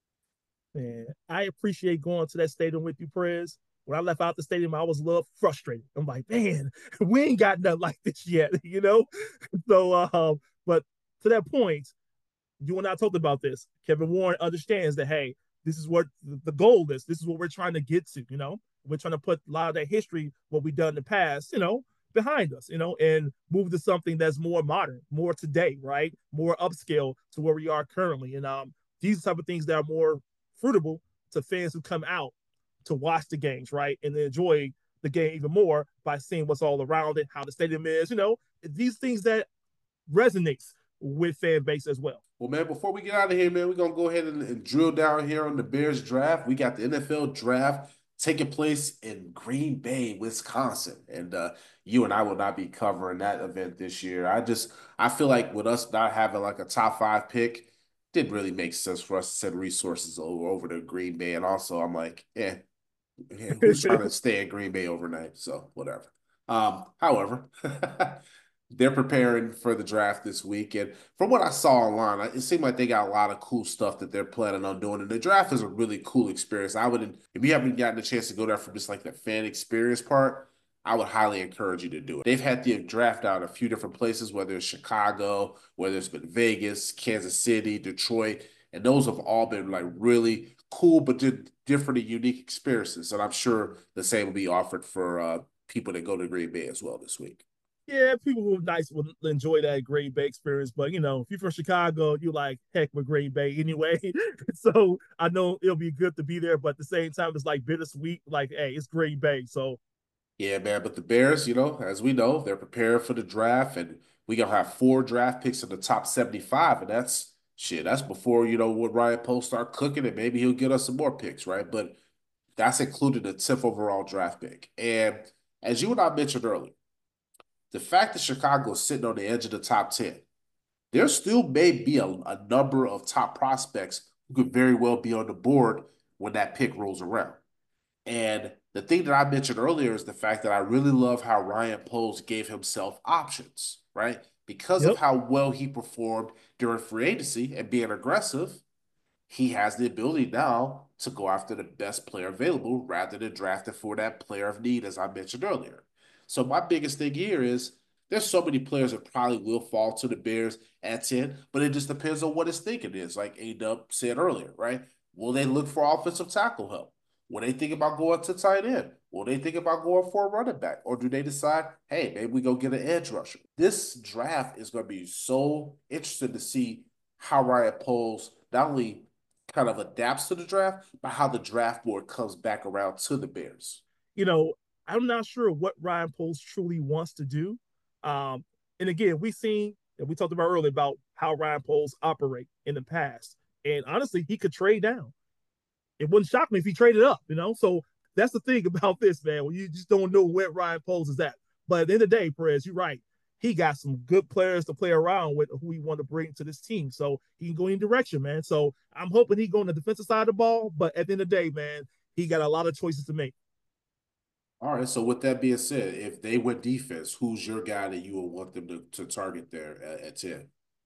Man, I appreciate going to that stadium with you, Prez. When I left out the stadium, I was a little frustrated. I'm like, man, we ain't got nothing like this yet, you know? So, uh, but to that point, you and I talked about this. Kevin Warren understands that, hey, this is what the goal is. This is what we're trying to get to, you know? We're trying to put a lot of that history, what we've done in the past, you know, behind us, you know, and move to something that's more modern, more today, right? More upscale to where we are currently. And um, these are type of things that are more fruitable to fans who come out to watch the games, right? And enjoy the game even more by seeing what's all around it, how the stadium is, you know, these things that resonates with fan base as well. Well, man, before we get out of here, man, we're going to go ahead and, and drill down here on the Bears draft. We got the N F L draft taking place in Green Bay, Wisconsin. And uh, you and I will not be covering that event this year. I just, I feel like with us not having like a top five pick, didn't really make sense for us to send resources over, over to Green Bay. And also I'm like, eh, who's trying to stay in Green Bay overnight? So whatever. Um, however, they're preparing for the draft this week. And from what I saw online, it seemed like they got a lot of cool stuff that they're planning on doing. And the draft is a really cool experience. I would, if you haven't gotten a chance to go there for just like the fan experience part, I would highly encourage you to do it. They've had the draft out a few different places, whether it's Chicago, whether it's been Vegas, Kansas City, Detroit, and those have all been like really cool, but different and unique experiences. And I'm sure the same will be offered for uh, people that go to Green Bay as well this week. Yeah, people who are nice will enjoy that Green Bay experience. But, you know, if you're from Chicago, you like heck with Green Bay anyway. So I know it'll be good to be there. But at the same time, it's like bittersweet. Like, hey, it's Green Bay. So, yeah, man. But the Bears, you know, as we know, they're prepared for the draft. And we going to have four draft picks in the top seventy-five. And that's shit. That's before, you know, when Ryan Poles start cooking and maybe he'll get us some more picks, right? But that's including the tenth overall draft pick. And as you and I mentioned earlier, the fact that Chicago is sitting on the edge of the top ten, there still may be a, a number of top prospects who could very well be on the board when that pick rolls around. And the thing that I mentioned earlier is the fact that I really love how Ryan Poles gave himself options, right? Because yep. of how well he performed during free agency and being aggressive, he has the ability now to go after the best player available rather than drafting for that player of need, as I mentioned earlier. So my biggest thing here is there's so many players that probably will fall to the Bears at ten, but it just depends on what his thinking is. Like A-Dub said earlier, right? Will they look for offensive tackle help? Will they think about going to tight end? Will they think about going for a running back? Or do they decide, hey, maybe we go get an edge rusher? This draft is going to be so interesting to see how Ryan Poles not only kind of adapts to the draft, but how the draft board comes back around to the Bears. You know, I'm not sure what Ryan Poles truly wants to do. Um, and again, we've seen, and we talked about earlier about how Ryan Poles operate in the past. And honestly, he could trade down. It wouldn't shock me if he traded up, you know? So that's the thing about this, man, when you just don't know where Ryan Poles is at. But at the end of the day, Perez, you're right. He got some good players to play around with who he want to bring to this team. So he can go any direction, man. So I'm hoping he go on the defensive side of the ball. But at the end of the day, man, he got a lot of choices to make. All right. So with that being said, if they went defense, who's your guy that you would want them to, to target there at, at ten?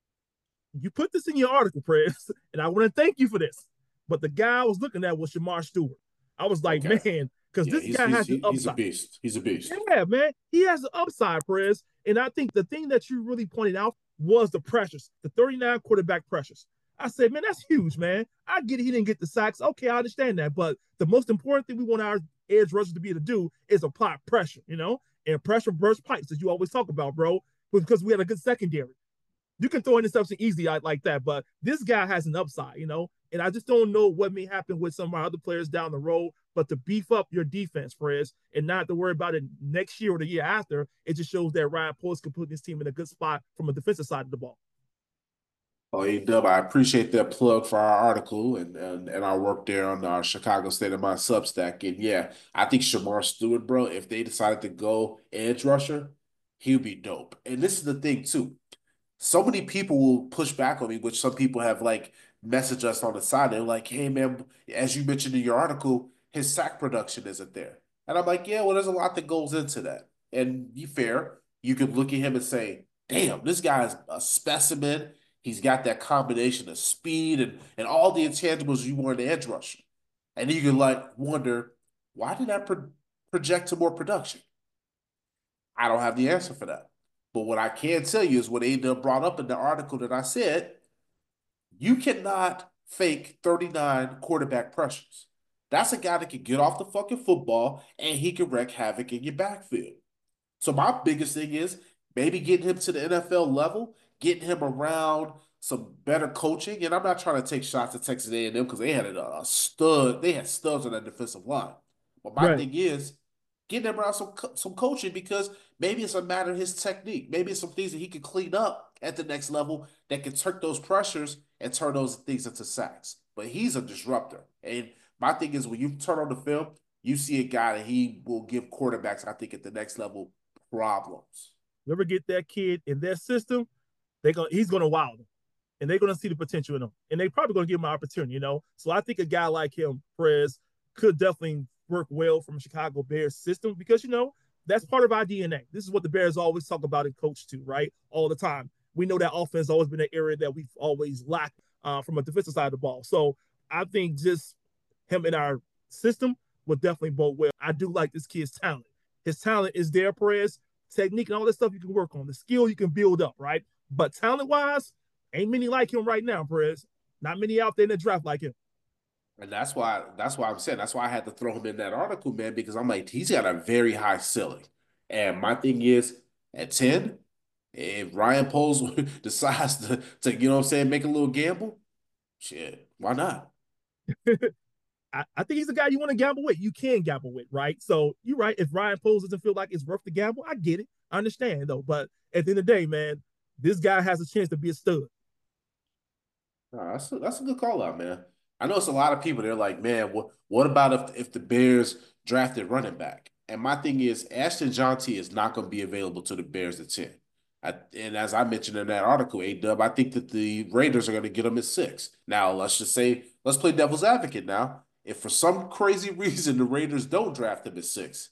You put this in your article, Prez, and I want to thank you for this. But the guy I was looking at was Shemar Stewart. I was like, okay. man, because yeah, this guy has the upside. He's a beast. He's a beast. Yeah, man. He has the upside, Prez. And I think the thing that you really pointed out was the pressures, the thirty-nine quarterback pressures. I said, man, that's huge, man. I get it. He didn't get the sacks. Okay, I understand that. But the most important thing we want our edge rushers to be able to do is apply pressure, you know, and pressure burst pipes, as you always talk about, bro, because we had a good secondary. You can throw interception easy like that, but this guy has an upside, you know, and I just don't know what may happen with some of our other players down the road, but to beef up your defense, Perez, and not to worry about it next year or the year after, it just shows that Ryan Poles can put this team in a good spot from a defensive side of the ball. Oh, A-Dub, I appreciate that plug for our article and, and, and our work there on our Chicago State of Mind Substack. And yeah, I think Shemar Stewart, bro, if they decided to go edge rusher, he'll be dope. And this is the thing, too. So many people will push back on me, which some people have like messaged us on the side. They're like, hey, man, as you mentioned in your article, his sack production isn't there. And I'm like, yeah, well, there's a lot that goes into that. And be fair, you could look at him and say, damn, this guy's a specimen. He's got that combination of speed and, and all the intangibles you want in an edge rusher. And you can like wonder, why did I pro- project to more production? I don't have the answer for that. But what I can tell you is what A-Dub brought up in the article that I said, you cannot fake thirty-nine quarterback pressures. That's a guy that can get off the fucking football and he can wreak havoc in your backfield. So my biggest thing is maybe getting him to the N F L level, getting him around some better coaching. And I'm not trying to take shots at Texas A and M because they had a, a stud. They had studs on that defensive line. But my right. thing is getting him around some, some coaching because maybe it's a matter of his technique. Maybe it's some things that he could clean up at the next level that can turn those pressures and turn those things into sacks. But he's a disruptor. And my thing is when you turn on the film, you see a guy that he will give quarterbacks, I think, at the next level problems. You ever get that kid in their system, they go, he's going to wow them. And they're going to see the potential in him. And they're probably going to give him an opportunity, you know? So I think a guy like him, Perez, could definitely work well from a Chicago Bears system because, you know, that's part of our D N A. This is what the Bears always talk about and coach to, right? All the time. We know that offense has always been an area that we've always lacked uh, from a defensive side of the ball. So I think just him in our system would definitely bode well. I do like this kid's talent. His talent is there, Perez. Technique and all this stuff you can work on. The skill you can build up, right? But talent-wise, ain't many like him right now, Perez. Not many out there in the draft like him. And that's why that's why I'm saying that's why I had to throw him in that article, man, because I'm like, he's got a very high ceiling. And my thing is, at ten, if Ryan Poles decides to, to, you know what I'm saying, make a little gamble, shit, why not? I, I think he's a guy you want to gamble with. You can gamble with, right? So you're right. If Ryan Poles doesn't feel like it's worth the gamble, I get it. I understand, though. But at the end of the day, man, this guy has a chance to be a stud. No, that's a, that's a good call out, man. I know it's a lot of people. They're like, man, what what about if if the Bears drafted running back? And my thing is, Ashton Johnty is not going to be available to the Bears at ten. I, and as I mentioned in that article, A-Dub, I think that the Raiders are going to get him at six. Now, let's just say, let's play devil's advocate now. If for some crazy reason the Raiders don't draft him at six,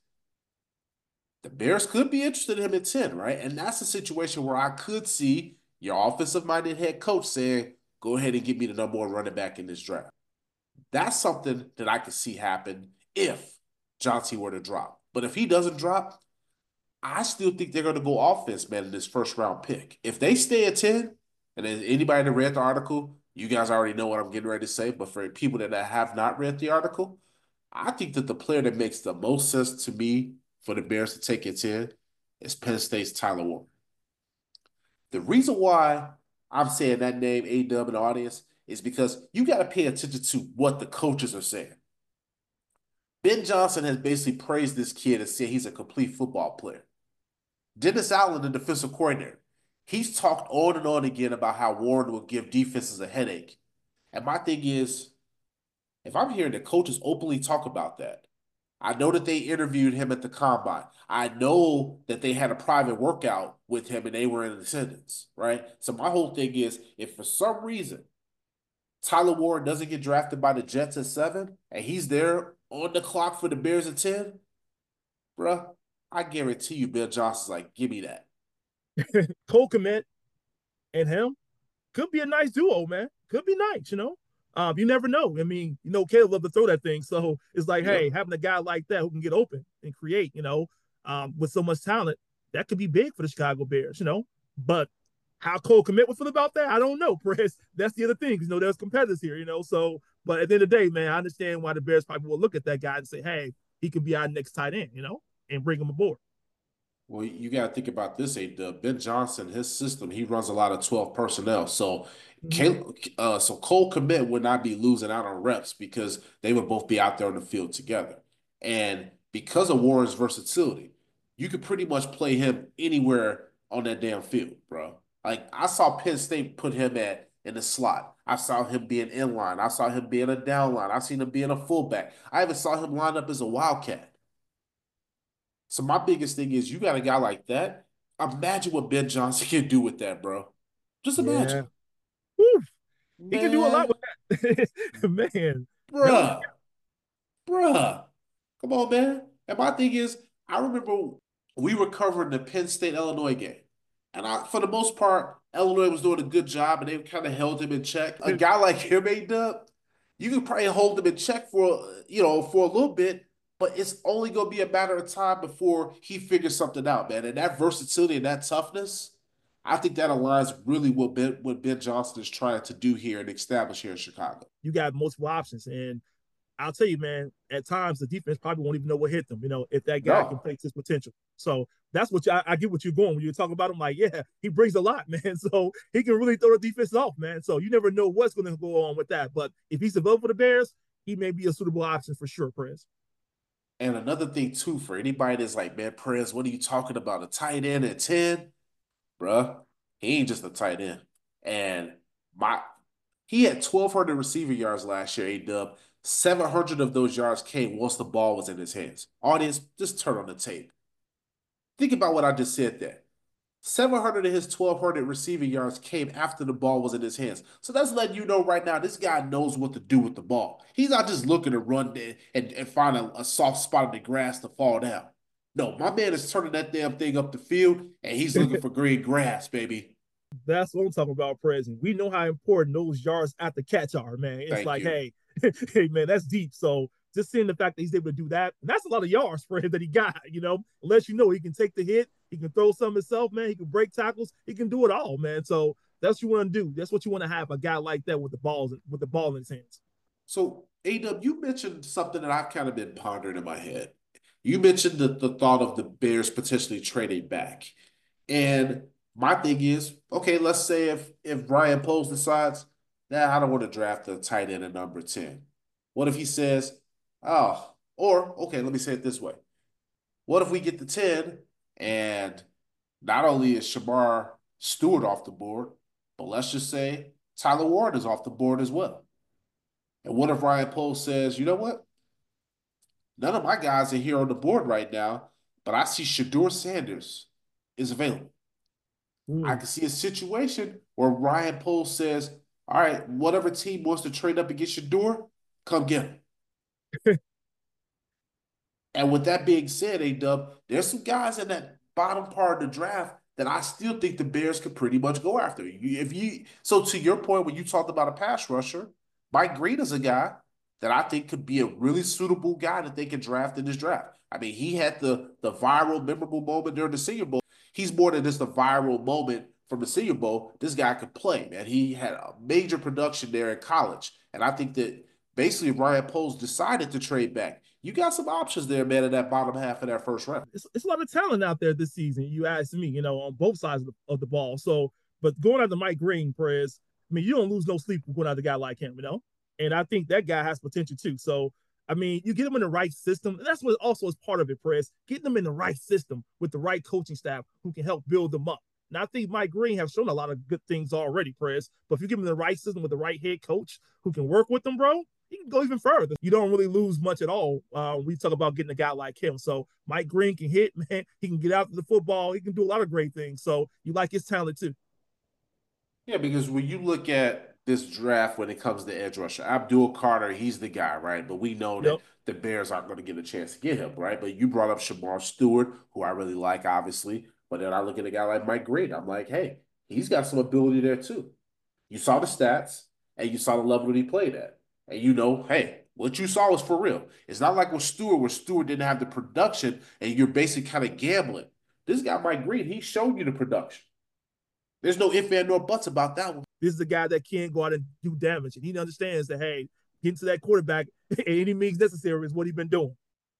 the Bears could be interested in him at ten, right? And that's a situation where I could see your offensive-minded head coach saying, go ahead and get me the number one running back in this draft. That's something that I could see happen if Johnson were to drop. But if he doesn't drop, I still think they're going to go offense, man, in this first round pick. If they stay at ten, and then anybody that read the article, you guys already know what I'm getting ready to say, but for people that have not read the article, I think that the player that makes the most sense to me for the Bears to take at ten is Penn State's Tyler Warren. The reason why I'm saying that name, A-Dub, in the audience, is because you got to pay attention to what the coaches are saying. Ben Johnson has basically praised this kid and said he's a complete football player. Dennis Allen, the defensive coordinator, he's talked on and on again about how Warren will give defenses a headache. And my thing is, if I'm hearing the coaches openly talk about that, I know that they interviewed him at the combine. I know that they had a private workout with him and they were in attendance, right? So my whole thing is, if for some reason Tyler Warren doesn't get drafted by the Jets at seven and he's there on the clock for the Bears at ten, bruh, I guarantee you Bill Johnson's like, give me that. Cole Kmet and him could be a nice duo, man. Could be nice, you know? Um, you never know. I mean, you know, Caleb loved to throw that thing. So it's like, yeah. hey, having a guy like that who can get open and create, you know, um, with so much talent, that could be big for the Chicago Bears, you know? But how Cole Kmet would feel about that, I don't know, Perez. That's the other thing. You know, there's competitors here, you know? So, but at the end of the day, man, I understand why the Bears probably will look at that guy and say, hey, he could be our next tight end, you know, and bring him aboard. Well, you got to think about this, A-Dub. Ben Johnson, his system, he runs a lot of twelve personnel. So, mm-hmm. uh, so Cole Kmet would not be losing out on reps because they would both be out there on the field together. And because of Warren's versatility, you could pretty much play him anywhere on that damn field, bro. Like, I saw Penn State put him at in the slot. I saw him being inline. I saw him being a downline. I seen him being a fullback. I even saw him line up as a wildcat. So my biggest thing is, you got a guy like that. Imagine what Ben Johnson can do with that, bro. Just imagine. Yeah. He can do a lot with that. Man. Bruh. Bruh. Come on, man. And my thing is, I remember we were covering the Penn State-Illinois game. And I, for the most part, Illinois was doing a good job, and they kind of held him in check. A guy like him, A-Dub, you could probably hold him in check for, you know, for a little bit, but it's only going to be a matter of time before he figures something out, man. And that versatility and that toughness, I think that aligns really with Ben, what Ben Johnson is trying to do here and establish here in Chicago. You got multiple options, and I'll tell you, man, at times the defense probably won't even know what hit them, you know, if that guy no. can play to his potential. So that's what you, I, I get what you're going when you talk about him. Like, yeah, he brings a lot, man. So he can really throw the defense off, man. So you never know what's going to go on with that. But if he's available for the Bears, he may be a suitable option for sure, Perez. And another thing, too, for anybody that's like, man, Perez, what are you talking about? A tight end at ten? Bruh, he ain't just a tight end. And my he had twelve hundred receiver yards last year, A-Dub. seven hundred of those yards came once the ball was in his hands. Audience, just turn on the tape. Think about what I just said there. seven hundred of his twelve hundred receiving yards came after the ball was in his hands. So that's letting you know right now, this guy knows what to do with the ball. He's not just looking to run there and, and find a, a soft spot in the grass to fall down. No, my man is turning that damn thing up the field, and he's looking for green grass, baby. That's what I'm talking about, President. We know how important those yards at the catch are, man. It's Thank like, you. hey, hey, man, that's deep. So just seeing the fact that he's able to do that, and that's a lot of yards for him that he got, you know, unless you know he can take the hit, he can throw some himself, man, he can break tackles, he can do it all, man. So that's what you want to do. That's what you want to have, a guy like that with the balls, with the ball in his hands. So, A-Dub, you mentioned something that I've kind of been pondering in my head. You mentioned the, the thought of the Bears potentially trading back. And my thing is, okay, let's say if if Ryan Poles decides, nah, I don't want to draft a tight end at number ten. What if he says, oh, or, okay, let me say it this way. What if we get the ten and not only is Shemar Stewart off the board, but let's just say Tyler Warren is off the board as well. And what if Ryan Poles says, you know what? None of my guys are here on the board right now, but I see Shedeur Sanders is available. Mm. I can see a situation where Ryan Poles says, all right, whatever team wants to trade up against Shedeur, come get him. And with that being said, A-Dub, there's some guys in that bottom part of the draft that I still think the Bears could pretty much go after. If you so to your point, when you talked about a pass rusher, Mike Green is a guy that I think could be a really suitable guy that they can draft in this draft. I mean, he had the the viral, memorable moment during the Senior Bowl. He's more than just a viral moment from the Senior Bowl. This guy could play, man. He had a major production there in college. And I think that basically Ryan Poles decided to trade back. You got some options there, man, in that bottom half of that first round. It's, it's a lot of talent out there this season, you ask me, you know, on both sides of the, of the ball. So, but going after Mike Green, Perez, I mean, you don't lose no sleep going after a guy like him, you know? And I think that guy has potential too. So, I mean, you get him in the right system. And that's what also is part of it, Perez. Getting them in the right system with the right coaching staff who can help build them up. Now, I think Mike Green has shown a lot of good things already, Perez. But if you give him the right system with the right head coach who can work with them, bro, you can go even further. You don't really lose much at all. Uh, we talk about getting a guy like him. So Mike Green can hit, man. He can get out to the football. He can do a lot of great things. So you like his talent too. Yeah, because when you look at this draft when it comes to edge rusher, Abdul Carter, he's the guy, right? But we know that yep. the Bears aren't going to get a chance to get him, right? But you brought up Shemar Stewart, who I really like, obviously. But then I look at a guy like Mike Green. I'm like, hey, he's got some ability there too. You saw the stats, and you saw the level that he played at. And you know, hey, what you saw was for real. It's not like with Stewart, where Stewart didn't have the production, and you're basically kind of gambling. This guy, Mike Green, he showed you the production. There's no ifs, and nor buts about that one. This is a guy that can go out and do damage, and he understands that, hey, getting to that quarterback at any means necessary is what he's been doing.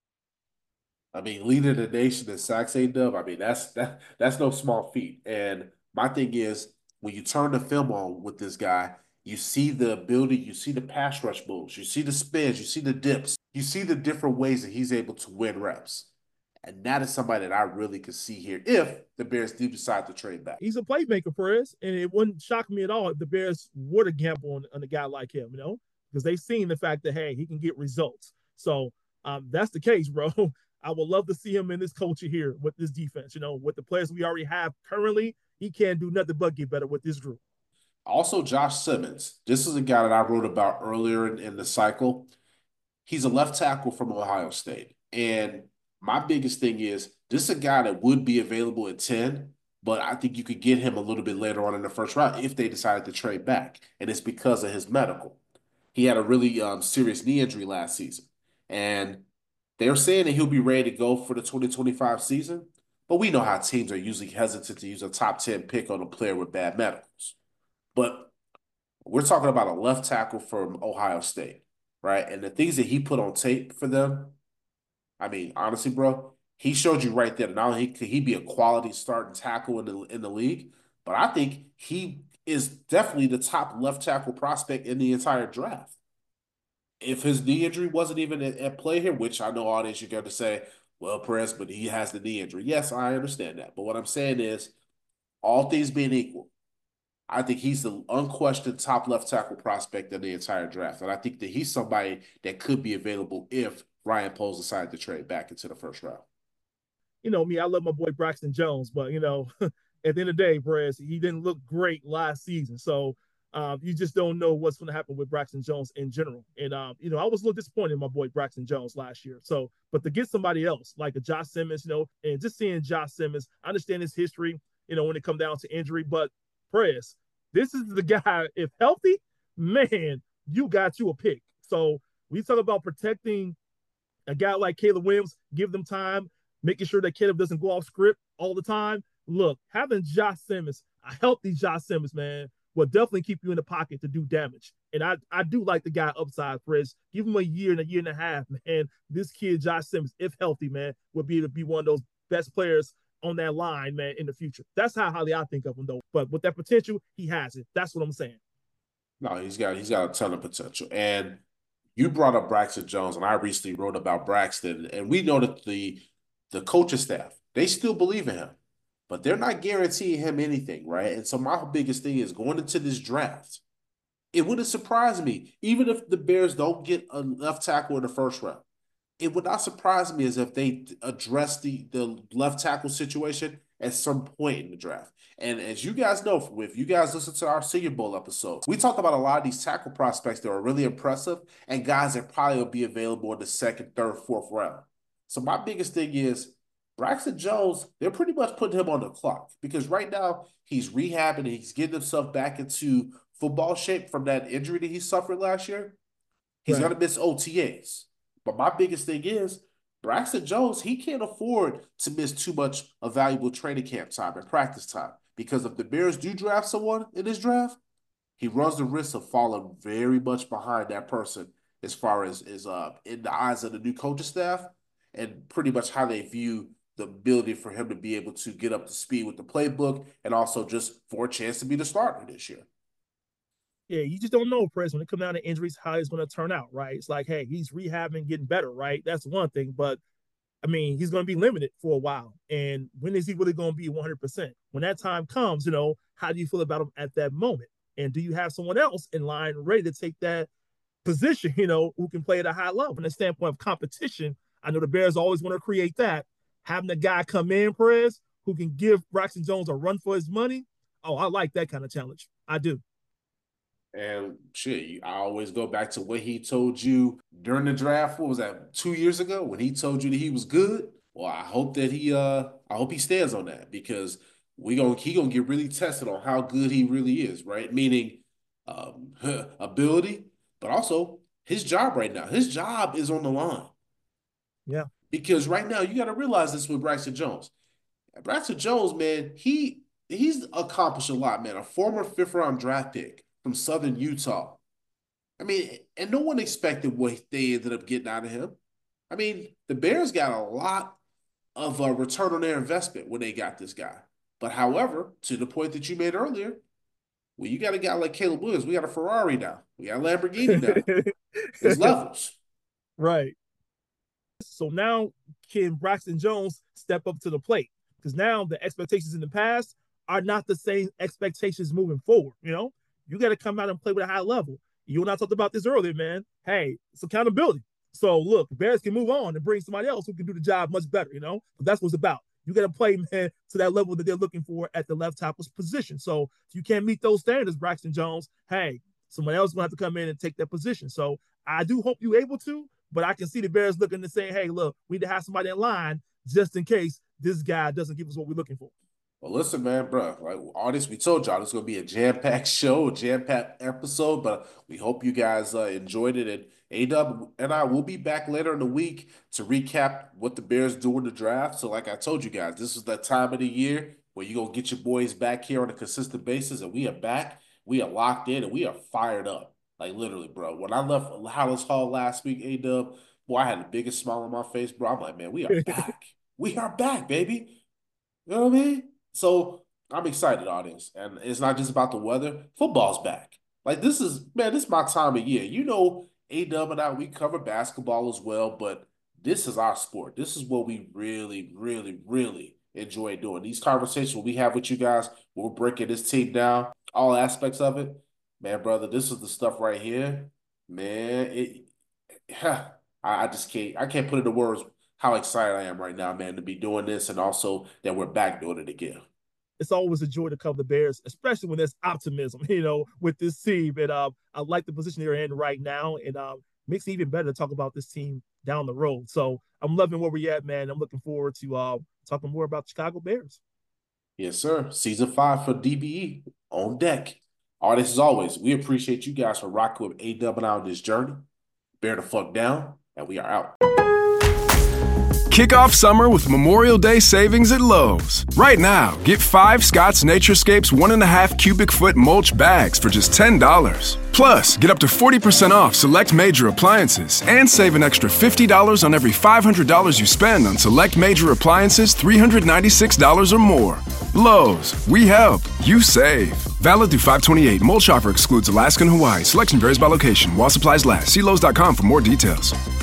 I mean, leading the nation in sacks, A-Dub, I mean, that's that, that's no small feat. And my thing is, when you turn the film on with this guy, you see the ability, you see the pass rush moves, you see the spins, you see the dips, you see the different ways that he's able to win reps. And that is somebody that I really could see here if the Bears do decide to trade back. He's a playmaker, Perez, and it wouldn't shock me at all if the Bears were to gamble on, on a guy like him, you know, because they've seen the fact that, hey, he can get results. So um, that's the case, bro. I would love to see him in this culture here with this defense. You know, with the players we already have currently, he can't do nothing but get better with this group. Also, Josh Simmons. This is a guy that I wrote about earlier in, in the cycle. He's a left tackle from Ohio State. And my biggest thing is this is a guy that would be available at ten, but I think you could get him a little bit later on in the first round if they decided to trade back. And it's because of his medical. He had a really um, serious knee injury last season. And they're saying that he'll be ready to go for the twenty twenty-five season. But we know how teams are usually hesitant to use a top ten pick on a player with bad medicals. But we're talking about a left tackle from Ohio State, right? And the things that he put on tape for them, I mean, honestly, bro, he showed you right there. Not only could he be a quality starting tackle in the in the league, but I think he is definitely the top left tackle prospect in the entire draft. If his knee injury wasn't even at, at play here, which I know audience, you're going to say, well, Perez, but he has the knee injury. Yes, I understand that. But what I'm saying is, all things being equal, I think he's the unquestioned top left tackle prospect in the entire draft. And I think that he's somebody that could be available if Ryan Poles decided to trade back into the first round. You know me, I love my boy Braxton Jones, but, you know, at the end of the day, Perez, he didn't look great last season. So um, you just don't know what's going to happen with Braxton Jones in general. And, um, you know, I was a little disappointed in my boy Braxton Jones last year. So, but to get somebody else like a Josh Simmons, you know, and just seeing Josh Simmons, I understand his history, you know, when it comes down to injury, but Perez, this is the guy, if healthy, man, you got you a pick. So we talk about protecting A guy like Caleb Williams, give them time, making sure that Caleb doesn't go off script all the time. Look, having Josh Simmons, a healthy Josh Simmons, man, will definitely keep you in the pocket to do damage. And I, I do like the guy upside, Chris. Give him a year and a year and a half, man. This kid, Josh Simmons, if healthy, man, will be able to be one of those best players on that line, man, in the future. That's how highly I think of him, though. But with that potential, he has it. That's what I'm saying. No, he's got he's got a ton of potential. And you brought up Braxton Jones, and I recently wrote about Braxton, and we know that the the coaching staff, they still believe in him, but they're not guaranteeing him anything, right? And so my biggest thing is going into this draft, it wouldn't surprise me, even if the Bears don't get a left tackle in the first round. It would not surprise me as if they address the, the left tackle situation at some point in the draft. And as you guys know, if you guys listen to our Senior Bowl episodes, we talked about a lot of these tackle prospects that are really impressive and guys that probably will be available in the second, third, fourth round. So my biggest thing is Braxton Jones, they're pretty much putting him on the clock because right now he's rehabbing and he's getting himself back into football shape from that injury that he suffered last year. He's right. going to miss O T As. But my biggest thing is Braxton Jones, he can't afford to miss too much of valuable training camp time and practice time because if the Bears do draft someone in this draft, he runs the risk of falling very much behind that person as far as, as uh, in the eyes of the new coaching staff and pretty much how they view the ability for him to be able to get up to speed with the playbook and also just for a chance to be the starter this year. Yeah, you just don't know, Press, when it comes down to injuries, how it's going to turn out, right? It's like, hey, he's rehabbing, getting better, right? That's one thing. But, I mean, he's going to be limited for a while. And when is he really going to be one hundred percent? When that time comes, you know, how do you feel about him at that moment? And do you have someone else in line ready to take that position, you know, who can play at a high level? From the standpoint of competition, I know the Bears always want to create that. Having a guy come in, Perez, who can give Braxton Jones a run for his money, oh, I like that kind of challenge. I do. And shit, I always go back to what he told you during the draft. What was that, two years ago when he told you that he was good? Well, I hope that he uh I hope he stands on that because we gonna he gonna get really tested on how good he really is, right? Meaning um ability, but also his job right now. His job is on the line. Yeah. Because right now you gotta realize this with Braxton Jones. Braxton Jones, man, he he's accomplished a lot, man. A former fifth round draft pick from Southern Utah. I mean, and no one expected what they ended up getting out of him. I mean, the Bears got a lot of a return on their investment when they got this guy. But however, to the point that you made earlier, well, you got a guy like Caleb Williams. We got a Ferrari now. We got a Lamborghini now. There's levels. Right. So now can Braxton Jones step up to the plate? Because now the expectations in the past are not the same expectations moving forward, you know? You got to come out and play with a high level. You and I talked about this earlier, man. Hey, it's accountability. So, look, the Bears can move on and bring somebody else who can do the job much better, you know? But that's what it's about. You got to play, man, to that level that they're looking for at the left tackle's position. So, if you can't meet those standards, Braxton Jones, hey, someone else is going to have to come in and take that position. So, I do hope you're able to, but I can see the Bears looking to say, hey, look, we need to have somebody in line just in case this guy doesn't give us what we're looking for. Well, listen, man, bro, like all this, we told y'all this is going to be a jam-packed show, a jam-packed episode, but we hope you guys uh, enjoyed it. And A-Dub and I will be back later in the week to recap what the Bears do in the draft. So like I told you guys, this is that time of the year where you're going to get your boys back here on a consistent basis, and we are back. We are locked in, and we are fired up. Like, literally, bro. When I left Hallis Hall last week, A-Dub, boy, I had the biggest smile on my face, bro. I'm like, man, we are back. We are back, baby. You know what I mean? So I'm excited, audience. And it's not just about the weather. Football's back. Like, this is, man, this is my time of year. You know, A-Dub and I, we cover basketball as well, but this is our sport. This is what we really, really, really enjoy doing. These conversations we have with you guys, we're breaking this team down, all aspects of it. Man, brother, this is the stuff right here. Man, it, I, I just can't, I can't put into words how excited I am right now, man, to be doing this, and also that we're back doing it again. It's always a joy to cover the Bears, especially when there's optimism, you know, with this team. And uh, I like the position they're in right now, and uh, makes it even better to talk about this team down the road. So I'm loving where we're at, man. I'm looking forward to uh, talking more about the Chicago Bears. Yes, sir. Season five for D B E on deck. All this, as always, we appreciate you guys for rocking with A-Dub and I on this journey. Bear the fuck down, and we are out. Kick off summer with Memorial Day savings at Lowe's. Right now, get five Scott's Naturescapes one and a half cubic foot mulch bags for just ten dollars. Plus, get up to forty percent off select major appliances and save an extra fifty dollars on every five hundred dollars you spend on select major appliances three hundred ninety-six dollars or more. Lowe's, we help, you save. Valid through five twenty-eight. Mulch offer excludes Alaska and Hawaii. Selection varies by location. While supplies last. See Lowe's dot com for more details.